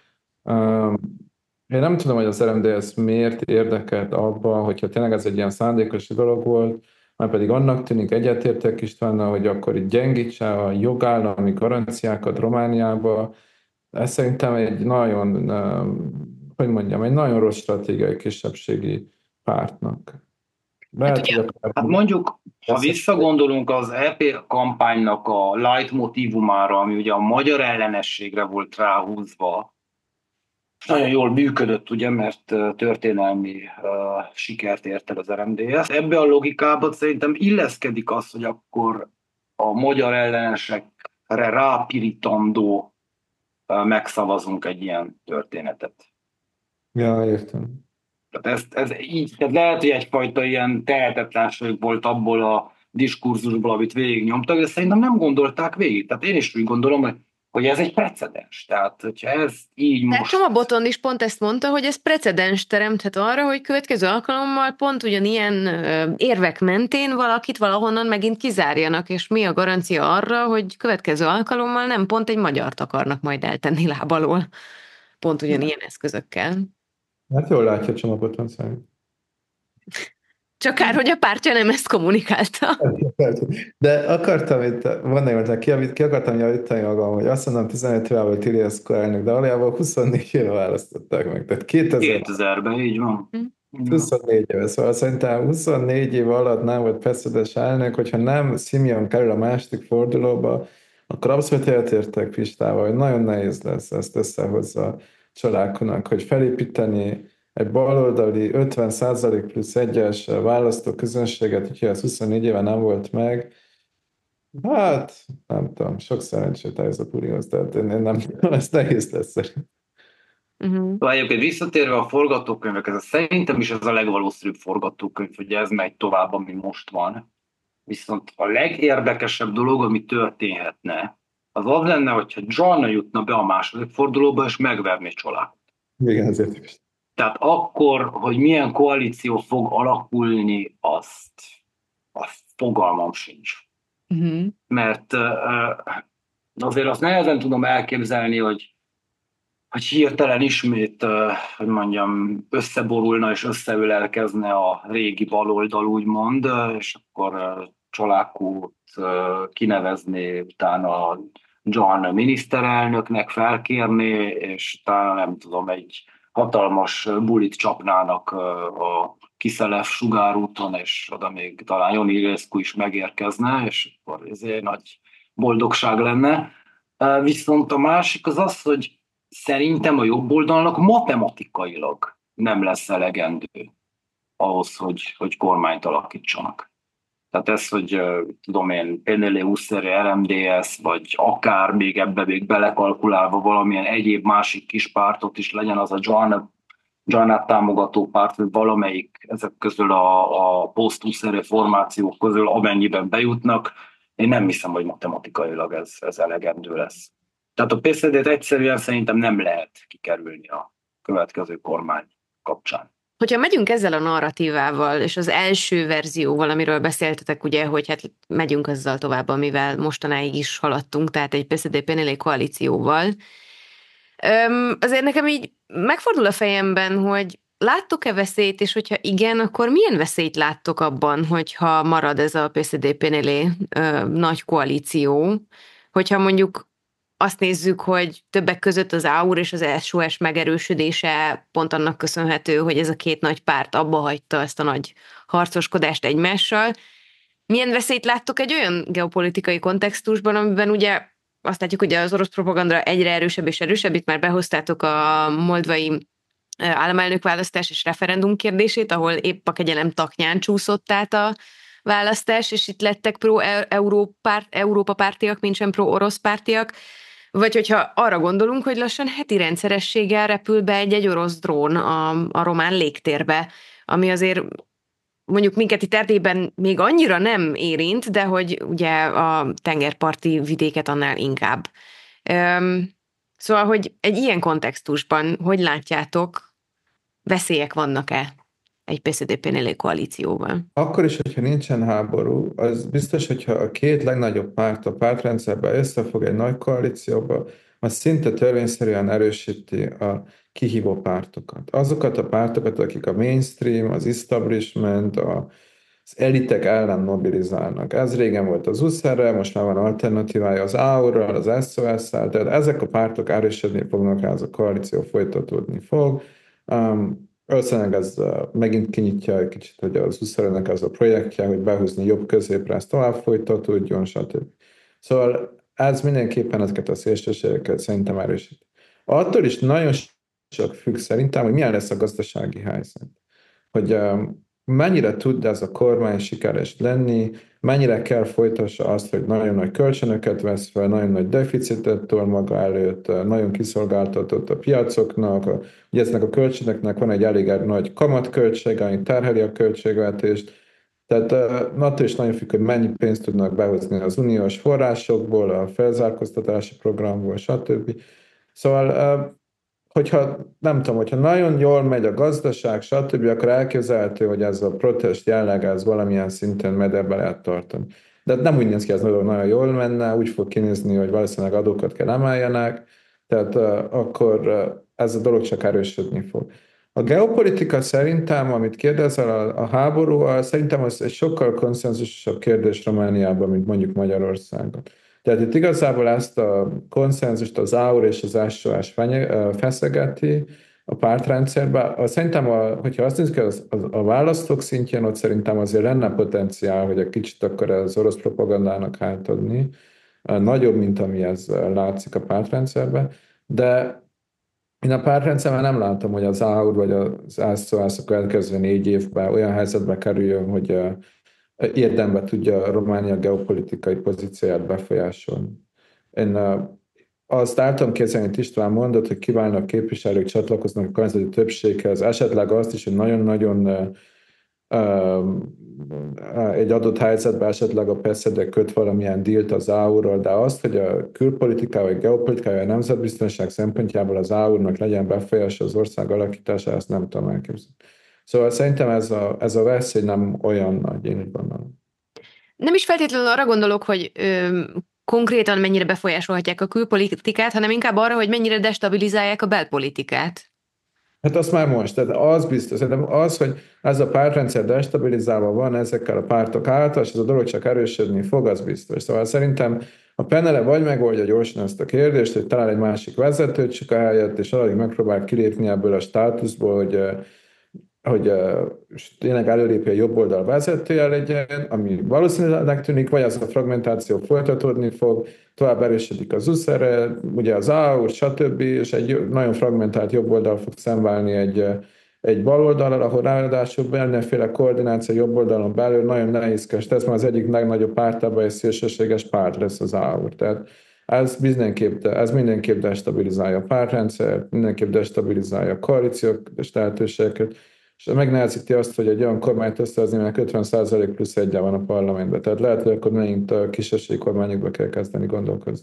[SPEAKER 1] Um, Én nem tudom, hogy az er em dé es miért érdekelt abban, hogyha tényleg ez egy ilyen szándékos dolog volt, már pedig annak tűnik, egyetértek Istvánnal, hogy akkor itt gyengítse a jogállami garanciákat Romániába. Ez szerintem egy nagyon, hogy mondjam, egy nagyon rossz stratégiai kisebbségi pártnak.
[SPEAKER 2] Lehet, hát, ugye, a... hát mondjuk, ha visszagondolunk az é pé kampánynak a leitmotívumára, ami ugye a magyar ellenességre volt ráhúzva, nagyon jól működött, ugye, mert történelmi uh, sikert ért el az er em dé es. Ebbe a logikában szerintem illeszkedik az, hogy akkor a magyar ellenesekre rápirítandó uh, megszavazunk egy ilyen történetet.
[SPEAKER 1] Ja, értem.
[SPEAKER 2] Tehát ez, ez így, tehát lehet, hogy egyfajta ilyen tehetetlenség volt abból a diskurzusból, amit végignyomtak, de szerintem nem gondolták végig. Tehát én is úgy gondolom, hogy hogy ez egy precedens. Tehát, hogyha ez így
[SPEAKER 3] de
[SPEAKER 2] most...
[SPEAKER 3] Csoma Botond is pont ezt mondta, hogy ez precedens teremthet arra, hogy következő alkalommal pont ugyanilyen érvek mentén valakit valahonnan megint kizárjanak, és mi a garancia arra, hogy következő alkalommal nem pont egy magyart akarnak majd eltenni lábalól. Pont ugyanilyen eszközökkel.
[SPEAKER 1] Hát jól látja Csoma Botond szerint.
[SPEAKER 3] Csak kár, hogy a pártja nem ezt kommunikálta.
[SPEAKER 1] De akartam itt, van egy ki, ki akartam javítani magam, hogy azt mondom, tizenöt éve volt Iliescu elnök, de valójában huszonnégy éve választották meg. Tehát
[SPEAKER 4] kétezerben, így van.
[SPEAKER 1] huszonnégy éve, szóval szerintem huszonnégy év alatt nem volt Feszédes elnök, hogyha nem Simeon kerül a második fordulóba, akkor abszolút eltértek Pistával, hogy nagyon nehéz lesz ezt összehozza a Csalákonak, hogy felépíteni egy baloldali ötven százalék plusz egyes választó közönséget, úgyhogy ez huszonnégy éve nem volt meg. Hát, nem tudom, sok szerencsét ehhez a Purihoz, tehát én nem tudom, ez nehéz lesz szerintem.
[SPEAKER 4] Uh-huh. Egyébként visszatérve a forgatókönyvekhez, szerintem is ez a legvalószínűbb forgatókönyv, hogy ez megy tovább, ami most van. Viszont a legérdekesebb dolog, ami történhetne, az az lenne, hogyha Joanna jutna be a második fordulóba, és megverné Csalákot.
[SPEAKER 1] Igen, ezért is.
[SPEAKER 4] Tehát akkor, hogy milyen koalíció fog alakulni, azt, azt fogalmam sincs. Uh-huh. Mert uh, azért azt nehezen tudom elképzelni, hogy, hogy hirtelen ismét, uh, hogy mondjam, összeborulna és összeülelkezne a régi baloldal, úgymond, uh, és akkor uh, Csalákot uh, kinevezné, utána John miniszterelnöknek felkérné, és utána nem tudom, egy hatalmas bulit csapnának a Kiszelev sugárúton, és oda még talán Ion Iliescu is megérkezne, és akkor ez egy nagy boldogság lenne. Viszont a másik az az, hogy szerintem a jobb oldalnak matematikailag nem lesz elegendő ahhoz, hogy, hogy kormányt alakítsanak. Tehát ez, hogy tudom én, Penelé Uszeri, er em dé es, vagy akár még ebbe még belekalkulálva valamilyen egyéb másik kis pártot is legyen, az a Joanna, Joannát támogató párt, vagy valamelyik ezek közül a, a post-Uszeri formációk közül, amennyiben bejutnak, én nem hiszem, hogy matematikailag ez, ez elegendő lesz. Tehát a pé es zé dét egyszerűen szerintem nem lehet kikerülni a következő kormány kapcsán.
[SPEAKER 3] Hogyha megyünk ezzel a narratívával, és az első verzióval, amiről beszéltetek, ugye, hogy hát megyünk azzal tovább, amivel mostanáig is haladtunk, tehát egy pé es zé dé-pé en el koalícióval, azért nekem így megfordul a fejemben, hogy láttok-e veszélyt, és hogyha igen, akkor milyen veszélyt láttok abban, hogyha marad ez a pé es zé dé-pé en el nagy koalíció, hogyha mondjuk azt nézzük, hogy többek között az á u er és az es o es megerősödése pont annak köszönhető, hogy ez a két nagy párt abba hagyta ezt a nagy harcoskodást egymással. Milyen veszélyt láttok egy olyan geopolitikai kontextusban, amiben ugye azt látjuk, hogy az orosz propaganda egyre erősebb és erősebb, itt már behoztátok a moldvai államelnök választás és referendum kérdését, ahol épp a kegyelem taknyán csúszott át a választás, és itt lettek pro-Európa pártiak, mint sem pro-orosz pártiak. Vagy hogyha arra gondolunk, hogy lassan heti rendszerességgel repül be egy-egy orosz drón a, a román légtérbe, ami azért mondjuk minket itt Erdélyben még annyira nem érint, de hogy ugye a tengerparti vidéket annál inkább. Üm, szóval, hogy egy ilyen kontextusban, hogy látjátok, veszélyek vannak-e egy pé es zé dé-pé en el koalícióval?
[SPEAKER 1] Akkor is, hogyha nincsen háború, az biztos, hogyha a két legnagyobb párt a pártrendszerben összefog egy nagy koalícióba, az szinte törvényszerűen erősíti a kihívó pártokat. Azokat a pártokat, akik a mainstream, az establishment, az elitek ellen mobilizálnak. Ez régen volt az u es er-rel, most már van alternatívája az á u er-ral, az es o es-szel, tehát ezek a pártok erősödni fognak, ez a koalíció folytatódni fog. Um, Valószínűleg ez uh, megint kinyitja egy kicsit, hogy az u es er-nek ez a projektje, hogy behúzni jobb középre, ezt tovább folytatódjon, stb. Szóval ez mindenképpen ezeket a szélsőségeket szerintem erősít. Attól is nagyon sok függ szerintem, hogy milyen lesz a gazdasági helyzet. Hogy um, mennyire tud ez a kormány sikeres lenni, mennyire kell folytassa azt, hogy nagyon nagy kölcsönöket vesz fel, nagyon nagy deficitet tol maga előtt, nagyon kiszolgáltatott a piacoknak, a, ugye eznek a kölcsönöknek van egy elég nagy kamatköltség, ami terheli a költségvetést, tehát uh, attól is nagyon függ, hogy mennyi pénzt tudnak behozni az uniós forrásokból, a felzárkóztatási programból, stb. Szóval uh, hogyha nem tudom, hogyha nagyon jól megy a gazdaság, stb., akkor elképzelhető, hogy ez a protest jelleg, ez valamilyen szinten mederbe lehet tartani. De nem úgy néz ki, ez nagyon, nagyon jól menne, úgy fog kinézni, hogy valószínűleg adókat kell emeljenek, tehát uh, akkor uh, ez a dolog csak erősödni fog. A geopolitika szerintem, amit kérdezel, a, a háború, a, szerintem az egy sokkal konszenzusosabb kérdés Romániában, mint mondjuk Magyarországon. Tehát itt igazából ezt a konszenzust az á u er és az es o es feszegeti a pártrendszerben. Szerintem, a, hogyha azt nézzük, az, az, a választók szintjén, ott szerintem azért lenne potenciál, hogy egy kicsit akkor az orosz propagandának hátadni, nagyobb, mint ami ez látszik a pártrendszerben, de én a pártrendszerben nem látom, hogy az á u er vagy az es o es a következő négy évben olyan helyzetbe kerüljön, hogy érdemben tudja a Románia geopolitikai pozícióját befolyásolni. Én azt el tudom képzelni, hogy István mondott, hogy kívánnak képviselők csatlakoznak a kormányzati többséghez, esetleg azt is, hogy nagyon-nagyon egy adott helyzetben esetleg a pé es zé dé köt valamilyen dílt az á u er-ral, de azt, hogy a külpolitikai vagy geopolitikai, a nemzetbiztonság szempontjából az á u er-nak legyen befolyása az ország alakítása, ezt nem tudom elképzelni. Szóval szerintem ez a, ez a veszély nem olyan nagy, én úgy gondolom.
[SPEAKER 3] Nem is feltétlenül arra gondolok, hogy ö, konkrétan mennyire befolyásolhatják a külpolitikát, hanem inkább arra, hogy mennyire destabilizálják a belpolitikát.
[SPEAKER 1] Hát azt már most, tehát az biztos, de az, hogy ez a pártrendszer destabilizálva van ezekkel a pártok által, és ez a dolog csak erősödni fog, az biztos. Szóval szerintem a Penele vagy megoldja gyorsan ezt a kérdést, hogy talál egy másik vezetőt csak a helyett, és addig megpróbál kilépni ebből a státuszból, hogy hogy tényleg előlépje a jobb oldal vezetője legyen, ami valószínűleg tűnik, vagy az a fragmentáció folytatódni fog, tovább erősödik az u es er, ugye az á u er, stb., és egy nagyon fragmentált jobb oldal fog szemválni egy, egy bal oldalra, ahol ráadásul benneféle koordináció jobb oldalon belül nagyon nehézkes, ez már az egyik legnagyobb pártában egy szélsőséges párt lesz az á u er. Tehát ez mindenképp, ez mindenképp destabilizálja a pártrendszert, mindenképp destabilizálja a koalíciók és lehetőségeket, és megnehezíti azt, hogy egy olyan kormányt összehozni, mert ötven százalék plusz egyen van a parlamentben. Tehát lehet, hogy akkor megint a kisebbségi kormányokba kell kezdeni gondolkozni.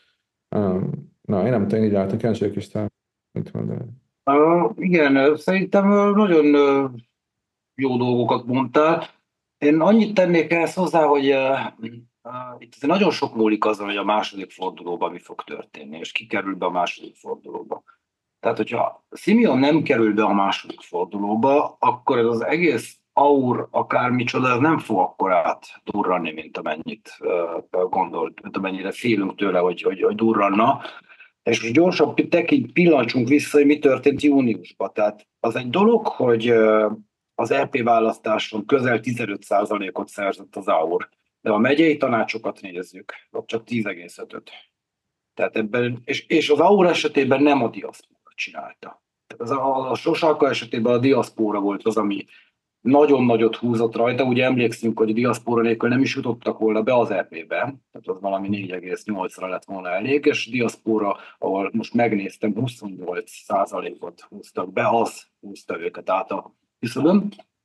[SPEAKER 1] Um, na, én nem tudom, én így látom, Kencsik István, mit mondani.
[SPEAKER 2] Uh, igen, szerintem nagyon uh, jó dolgokat mondtál. Én annyit tennék ezt hozzá, hogy uh, uh, itt nagyon sok múlik azon, hogy a második fordulóban mi fog történni, és ki kerül be a második fordulóba. Tehát, hogyha Simeon nem kerül be a második fordulóba, akkor ez az egész á u er akármicsoda, ez nem fog akkor átdurranni, mint amennyit uh, gondolt, mint amennyire félünk tőle, hogy, hogy, hogy durranna. És most gyorsan tekint, pillancsunk vissza, hogy mi történt júniusban. Tehát az egy dolog, hogy uh, az é pé választáson közel tizenöt százalékot szerzett az á u er, de a megyei tanácsokat nézzük, ott csak tíz egész öt. Tehát ebben, és, és az á u er esetében nem a diaszpóra csinálta. Az a, a Sosalka esetében a diaszpóra volt az, ami nagyon nagyot húzott rajta. Ugye emlékszünk, hogy a diaszpóra nélkül nem is jutottak volna be az é pé-be, tehát az valami négy egész nyolcra lett volna elég, és diaszpóra, ahol most megnéztem, huszonnyolc százalékot húztak be, az húzta őket át a küszöbön.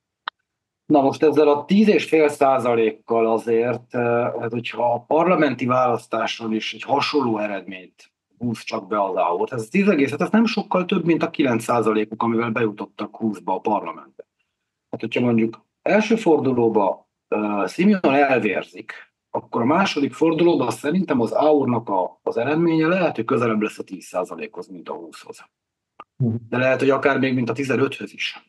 [SPEAKER 2] Na most ezzel a tíz egész öt százalékkal azért, hát hogyha a parlamenti választáson is egy hasonló eredményt húz csak be az á u er, ez a tíz egész öt, ez nem sokkal több, mint a kilenc százalékuk, amivel bejutottak húszba a parlamentbe. Hát hogyha mondjuk első fordulóba uh, Simeon elvérzik, akkor a második fordulóban szerintem az á u er-nak a, az eredménye lehet, hogy közelebb lesz a tíz százalékhoz, mint a húszhoz. De lehet, hogy akár még mint a tizenöthöz is.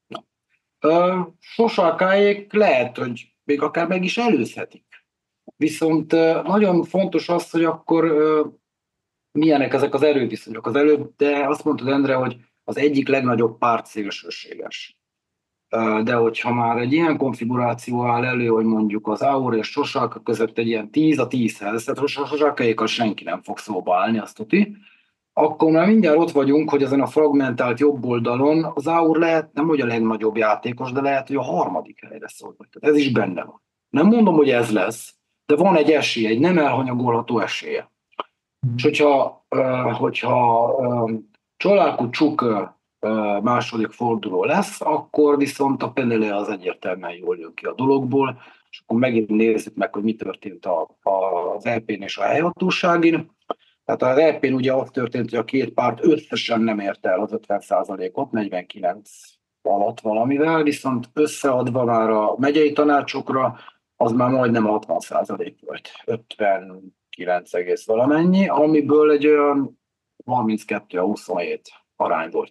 [SPEAKER 2] Uh, Sosalkáék lehet, hogy még akár meg is előzhetik. Viszont uh, nagyon fontos az, hogy akkor uh, milyenek ezek az erőviszonyok. Az előbb, de azt mondtad, Endre, hogy az egyik legnagyobb párt szélsőséges. Uh, de hogyha már egy ilyen konfiguráció áll elő, hogy mondjuk az á u er és Sosalka között egy ilyen tíz a tízhez, tehát a Sosalkáékkal senki nem fog szóba állni, azt tuti, akkor már mindjárt ott vagyunk, hogy ezen a fragmentált jobb oldalon az á u er lehet, nem hogy a legnagyobb játékos, de lehet, hogy a harmadik helyre szól. Tehát ez is benne van. Nem mondom, hogy ez lesz, de van egy esély, egy nem elhanyagolható esélye. Mm. És hogyha, uh, hogyha uh, Csolákú Csuk uh, második forduló lesz, akkor viszont a Penele az egyértelműen jól jön ki a dologból, és akkor megint nézzük meg, hogy mi történt a, a, az é pén és a helyhatóságin. Tehát az é pén ugye az történt, hogy a két párt összesen nem érte el az ötven százalékot, negyvenkilenc alatt valamivel, viszont összeadva már a megyei tanácsokra, az már majdnem hatvan százalék volt, ötvenkilenc egész valamennyi, amiből egy olyan harminckettő a huszonhét arány volt.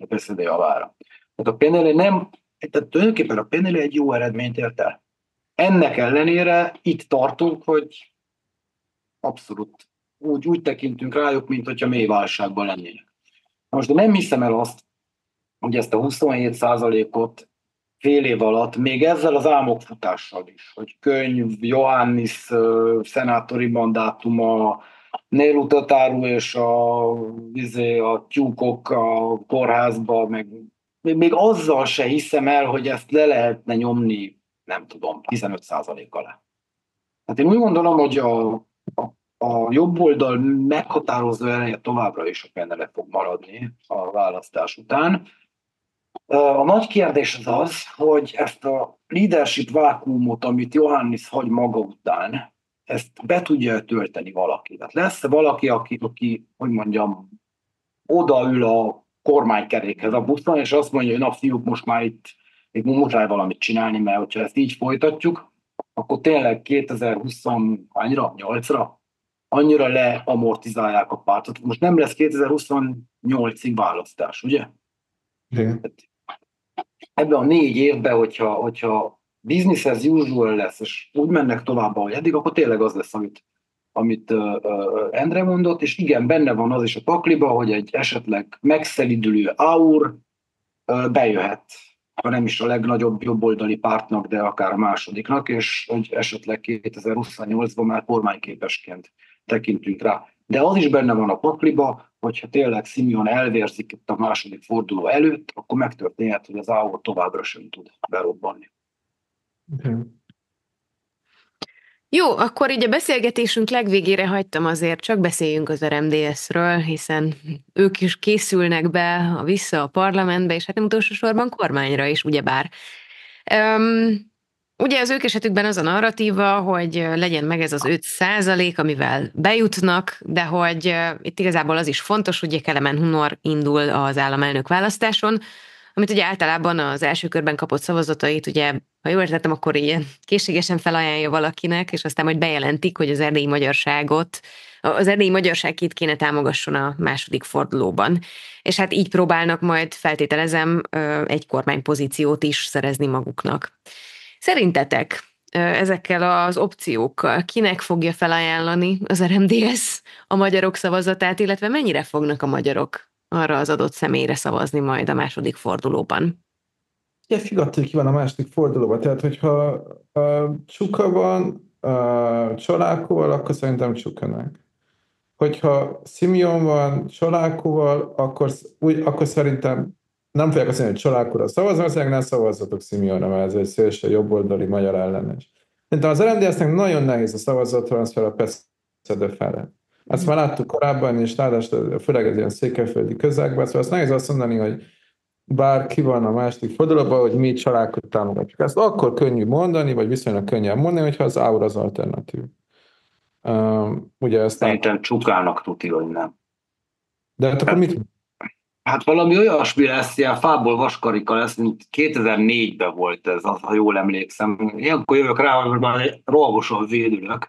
[SPEAKER 2] a pé es zé dé javára. Tehát a pé en el nem, tehát tulajdonképpen a pé en el egy jó eredményt ért el. Ennek ellenére itt tartunk, hogy abszolút úgy, úgy tekintünk rájuk, mint hogyha mély válságban lennének. Most de nem hiszem el azt, hogy ezt a huszonhét százalékot fél év alatt, még ezzel az álmokfutással is, hogy könyv, Iohannis uh, szenátori mandátuma, Néru Tataru és a, a tyúkok a kórházba, meg még, még azzal se hiszem el, hogy ezt le lehetne nyomni, nem tudom, tizenöt százalék alá. Hát én úgy gondolom, hogy a, a, a jobb oldal meghatározó ereje továbbra is a pé en el fog maradni a választás után. A nagy kérdés az az, hogy ezt a leadership vákuumot, amit Iohannis hagy maga után, ezt be tudja tölteni valaki. Tehát lesz valaki, aki, aki, hogy mondjam, odaül a kormánykerékhez a buszon, és azt mondja, hogy na fiúk, most már itt még muszáj valamit csinálni, mert hogyha ezt így folytatjuk, akkor tényleg kétezer-huszonnyolcra annyira leamortizálják a pártot. Most nem lesz kétezer-huszonnyolcig választás, ugye?
[SPEAKER 1] Igen.
[SPEAKER 2] Ebben a négy évben, hogyha, hogyha business as usual lesz, és úgy mennek tovább, ahogy eddig, akkor tényleg az lesz, amit, amit uh, uh, Endre mondott, és igen, benne van az is a pakliba, hogy egy esetleg megszelidülő áur uh, bejöhet, ha nem is a legnagyobb jobboldali pártnak, de akár a másodiknak, és hogy esetleg kétezer-huszonnyolcban már kormányképesként tekintünk rá. De az is benne van a pakliba, hogyha tényleg Simeon elvérzik itt a második forduló előtt, akkor megtörténhet, hogy az áur továbbra sem tud berobbanni.
[SPEAKER 1] Okay.
[SPEAKER 3] Jó, akkor így a beszélgetésünk legvégére hagytam azért, csak beszéljünk az er em dé es-ről, hiszen ők is készülnek be a vissza a parlamentbe, és hát nem utolsó sorban kormányra is, ugyebár. Um, Ugye az ők esetükben az a narratíva, hogy legyen meg ez az öt százalék, amivel bejutnak, de hogy itt igazából az is fontos, hogy Kelemen Hunor indul az államelnök választáson, amit ugye általában az első körben kapott szavazatait, ugye, ha jól értettem, akkor ilyen készségesen felajánlja valakinek, és aztán majd bejelentik, hogy az erdélyi magyarságot, az erdélyi magyarságét kéne támogasson a második fordulóban. És hát így próbálnak majd, feltételezem, egy kormánypozíciót is szerezni maguknak. Szerintetek ezekkel az opciókkal kinek fogja felajánlani az er em dé es a magyarok szavazatát, illetve mennyire fognak a magyarok arra az adott személyre szavazni majd a második fordulóban?
[SPEAKER 1] Ja, figyelj, ki van a második fordulóban. Tehát, hogyha uh, Csuka van uh, Csolákóval, akkor szerintem Csukának. Hogyha Simeon van Csolákóval, akkor, úgy, akkor szerintem nem fogják azt mondani, hogy Csolákóra szavazni, azért nem szavazzatok Simeonra, mert ez egy szélső jobboldali magyar ellenes. Szerintem az er em dé es-nek nagyon nehéz a szavazattranszfer a pé es zé dé felett. Ezt már láttuk korábban, és ráadásul főleg ez ilyen székelyföldi közegben, szóval azt nehéz azt mondani, hogy bár ki van a második fordulóban, hogy mi Csolákot támogatjuk. Ezt akkor könnyű mondani, vagy viszonylag könnyen mondani, hogyha az áur az alternatív. Um, ugye ezt
[SPEAKER 4] Szerintem nem... Csukának tuti, hogy nem.
[SPEAKER 1] De hát akkor mit?
[SPEAKER 4] Hát valami olyasmi lesz, ilyen fából vaskarika lesz, mint kétezer-négyben volt ez, ha jól emlékszem. Ilyenkor jövök rá, hogy már rohamosan védülök.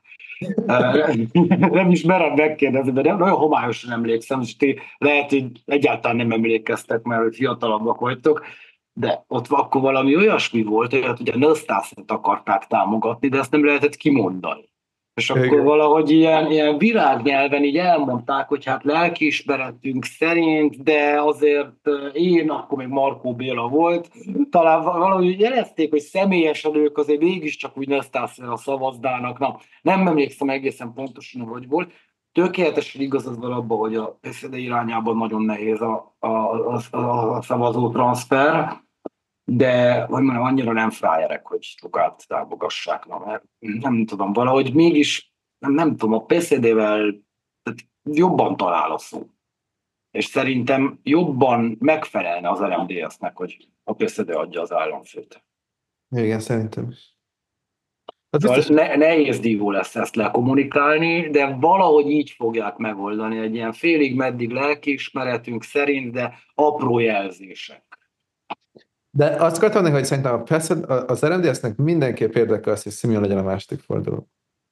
[SPEAKER 4] Nem is merem megkérdezni, de nagyon homályosan emlékszem, és ti lehet, hogy egyáltalán nem emlékeztek, mert hogy fiatalabbak vagytok, de ott akkor valami olyasmi volt, hogy ugye Nösztászot akarták támogatni, de ezt nem lehetett kimondani. És akkor igen, valahogy ilyen, ilyen virágnyelven így elmondták, hogy hát lelkiismeretünk szerint, de azért én, akkor még Markó Béla volt, talán valahogy jelezték, hogy személyesen ők azért mégiscsak úgy Nösztászra szavaznának. Na, nem emlékszem egészen pontosan, hogy volt. Tökéletesen igaz az valabban, hogy a pé es zé dé irányában nagyon nehéz a, a, a, a szavazó transfer, de hogy mondjam, annyira nem frájerek, hogy Csukát támogassák. Na, mert nem tudom, valahogy mégis, nem, nem tudom, a pé es zé dé-vel jobban talál a szó. És szerintem jobban megfelelne az er em dé es-nek, hogy a pé es zé dé adja az államfőt.
[SPEAKER 1] Igen, szerintem is.
[SPEAKER 4] Biztos... Ne, nehéz dívó lesz ezt lekommunikálni, de valahogy így fogják megoldani, egy ilyen félig meddig lelkiismeretünk szerint, de apró jelzések.
[SPEAKER 1] De azt akartam mondani, hogy szerintem a, az er em dé es-nek mindenképp érdekel az, hogy Simeon legyen a második forduló.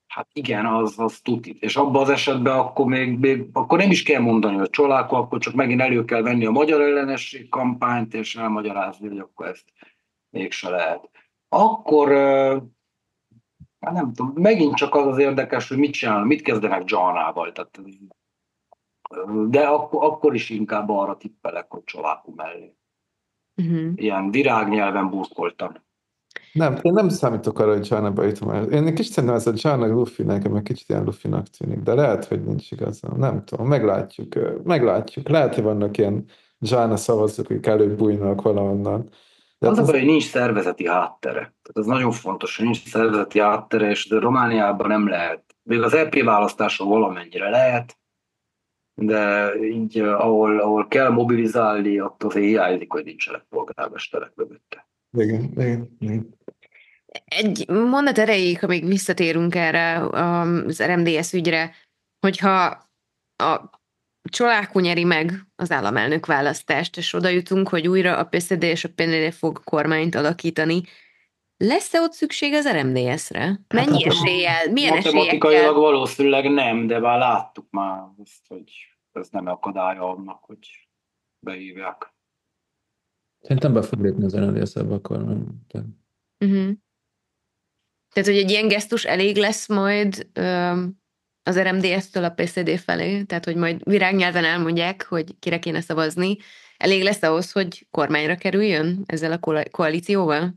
[SPEAKER 2] Hát igen, az, az tuti. És abban az esetben akkor még, még akkor nem is kell mondani, hogy Csoláko, akkor csak megint elő kell venni a magyar ellenesség kampányt, és elmagyarázni, hogy akkor ezt mégse lehet. Akkor, hát nem tudom, megint csak az az érdekes, hogy mit csinálnak, mit kezdenek Dzsanával. Tehát, de akkor, akkor is inkább arra tippelek, hogy Csoláko mellé. Uh-huh. Ilyen virágnyelven burkoltam.
[SPEAKER 1] Nem, én nem számítok arra, hogy Dzsánába jutom el. Én kicsit szerintem ez a Dzsána Luffy nekem egy kicsit ilyen Luffy-nak tűnik, de lehet, hogy nincs igazán. Nem tudom, meglátjuk. Meglátjuk. Lehet, hogy vannak ilyen Dzsána szavazók, akik előbb bújnak valahonnan.
[SPEAKER 2] De az, az a baj, hogy nincs szervezeti háttere. Tehát ez nagyon fontos, hogy nincs szervezeti háttere, és de Romániában nem lehet. Még az é pé választáson valamennyire lehet, de így, ahol, ahol kell mobilizálni, ott azért hiányzik, hogy nincsenek polgármesterek mögötte.
[SPEAKER 1] Igen, igen, igen.
[SPEAKER 3] Egy mondat erejéig, ha még visszatérünk erre az er em dé es ügyre, hogyha a Csoláko nyeri meg az államelnök választást, és oda jutunk, hogy újra a pé es zé dé és a pé en el fog kormányt alakítani, lesz-e ott szükség az er em dé es-re? Mennyi hát, eséllyel? Milyen
[SPEAKER 2] matematikailag
[SPEAKER 3] esélyekkel?
[SPEAKER 2] Valószínűleg nem, de már láttuk már azt, hogy ez nem akadálya annak, hogy behívják.
[SPEAKER 1] Szerintem be fog lépni az er em dé es-be a kormány.
[SPEAKER 3] Uh-huh. Tehát, hogy egy ilyen gesztus elég lesz majd öm, az er em dé es-től a pé es zé dé felé, tehát, hogy majd virágnyelven elmondják, hogy kire kéne szavazni. Elég lesz ahhoz, hogy kormányra kerüljön ezzel a koalícióval?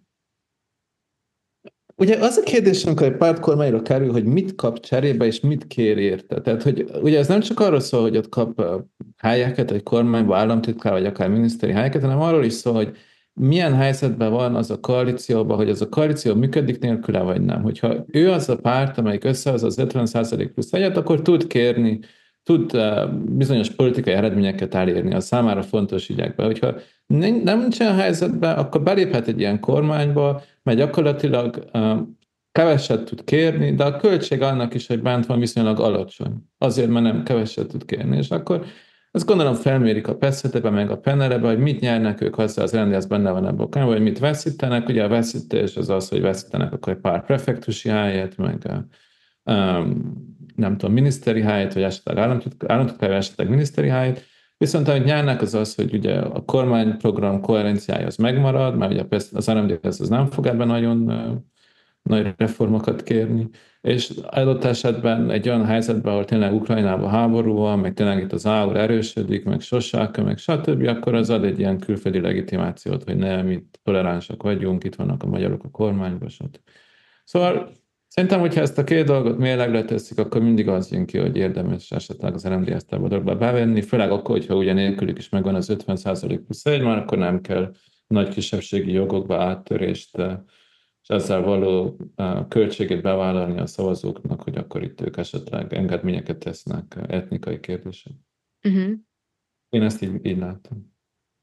[SPEAKER 1] Ugye az a kérdés, amikor egy párt kormányra kerül, hogy mit kap cserébe, és mit kér érte. Tehát, hogy ugye ez nem csak arról szól, hogy ott kap helyeket, egy kormányba, államtitkár, vagy akár miniszteri helyeket, hanem arról is szól, hogy milyen helyzetben van az a koalícióban, hogy az a koalíció működik nélküle, vagy nem. Hogyha ő az a párt, amelyik összehoz az ötven százalék plusz egyet, akkor tud kérni, tud bizonyos politikai eredményeket elérni a számára fontos ügyekben. Hogyha nem nincsen helyzetben, akkor beléphet egy ilyen kormányba, mert gyakorlatilag keveset tud kérni, de a költség annak is, hogy bent van, viszonylag alacsony. Azért, mert nem keveset tud kérni. És akkor azt gondolom felmérik a pé es zé dé-be, meg a pé en el-be, hogy mit nyernek ők hozzá, az er em dé es benne van ebben a vagy mit veszítenek. Ugye a veszítés az az, hogy veszítenek akkor egy pár prefektusi helyet, meg um, nem tudom, miniszteri helyet, vagy esetleg államtitkár, esetleg miniszteri helyet. Viszont amit nyernek az az, hogy ugye a kormányprogram koherenciája az megmarad, mert ugye az er em dé es az nem fog ebben nagyon uh, nagy reformokat kérni, és adott esetben egy olyan helyzetben, ahol tényleg Ukrajnában háború van, meg tényleg itt az á u erősödik, meg Sosáka, meg stb., akkor az ad egy ilyen külföldi legitimációt, hogy nem, itt toleránsak vagyunk, itt vannak a magyarok a kormányban, stb. Szóval szerintem, hogyha ezt a két dolgot mérlegre teszik, akkor mindig az jön ki, hogy érdemes esetleg az er em dé es-t a dologba bevenni, főleg akkor, hogyha ugye nélkülük is megvan az ötven százalék plusz egy, már akkor nem kell nagy kisebbségi jogokba áttörést, és ezzel való költségét bevállalni a szavazóknak, hogy akkor itt ők esetleg engedményeket tesznek etnikai kérdések. Uh-huh. Én ezt így, így látom.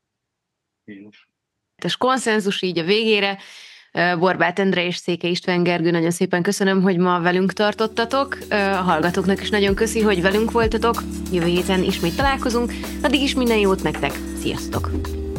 [SPEAKER 3] És konszenzus így a végére. Borbáth Endre és Széke István Gergő, nagyon szépen köszönöm, hogy ma velünk tartottatok. A hallgatóknak is nagyon köszi, hogy velünk voltatok. Jövő héten ismét találkozunk. Addig is minden jót nektek. Sziasztok!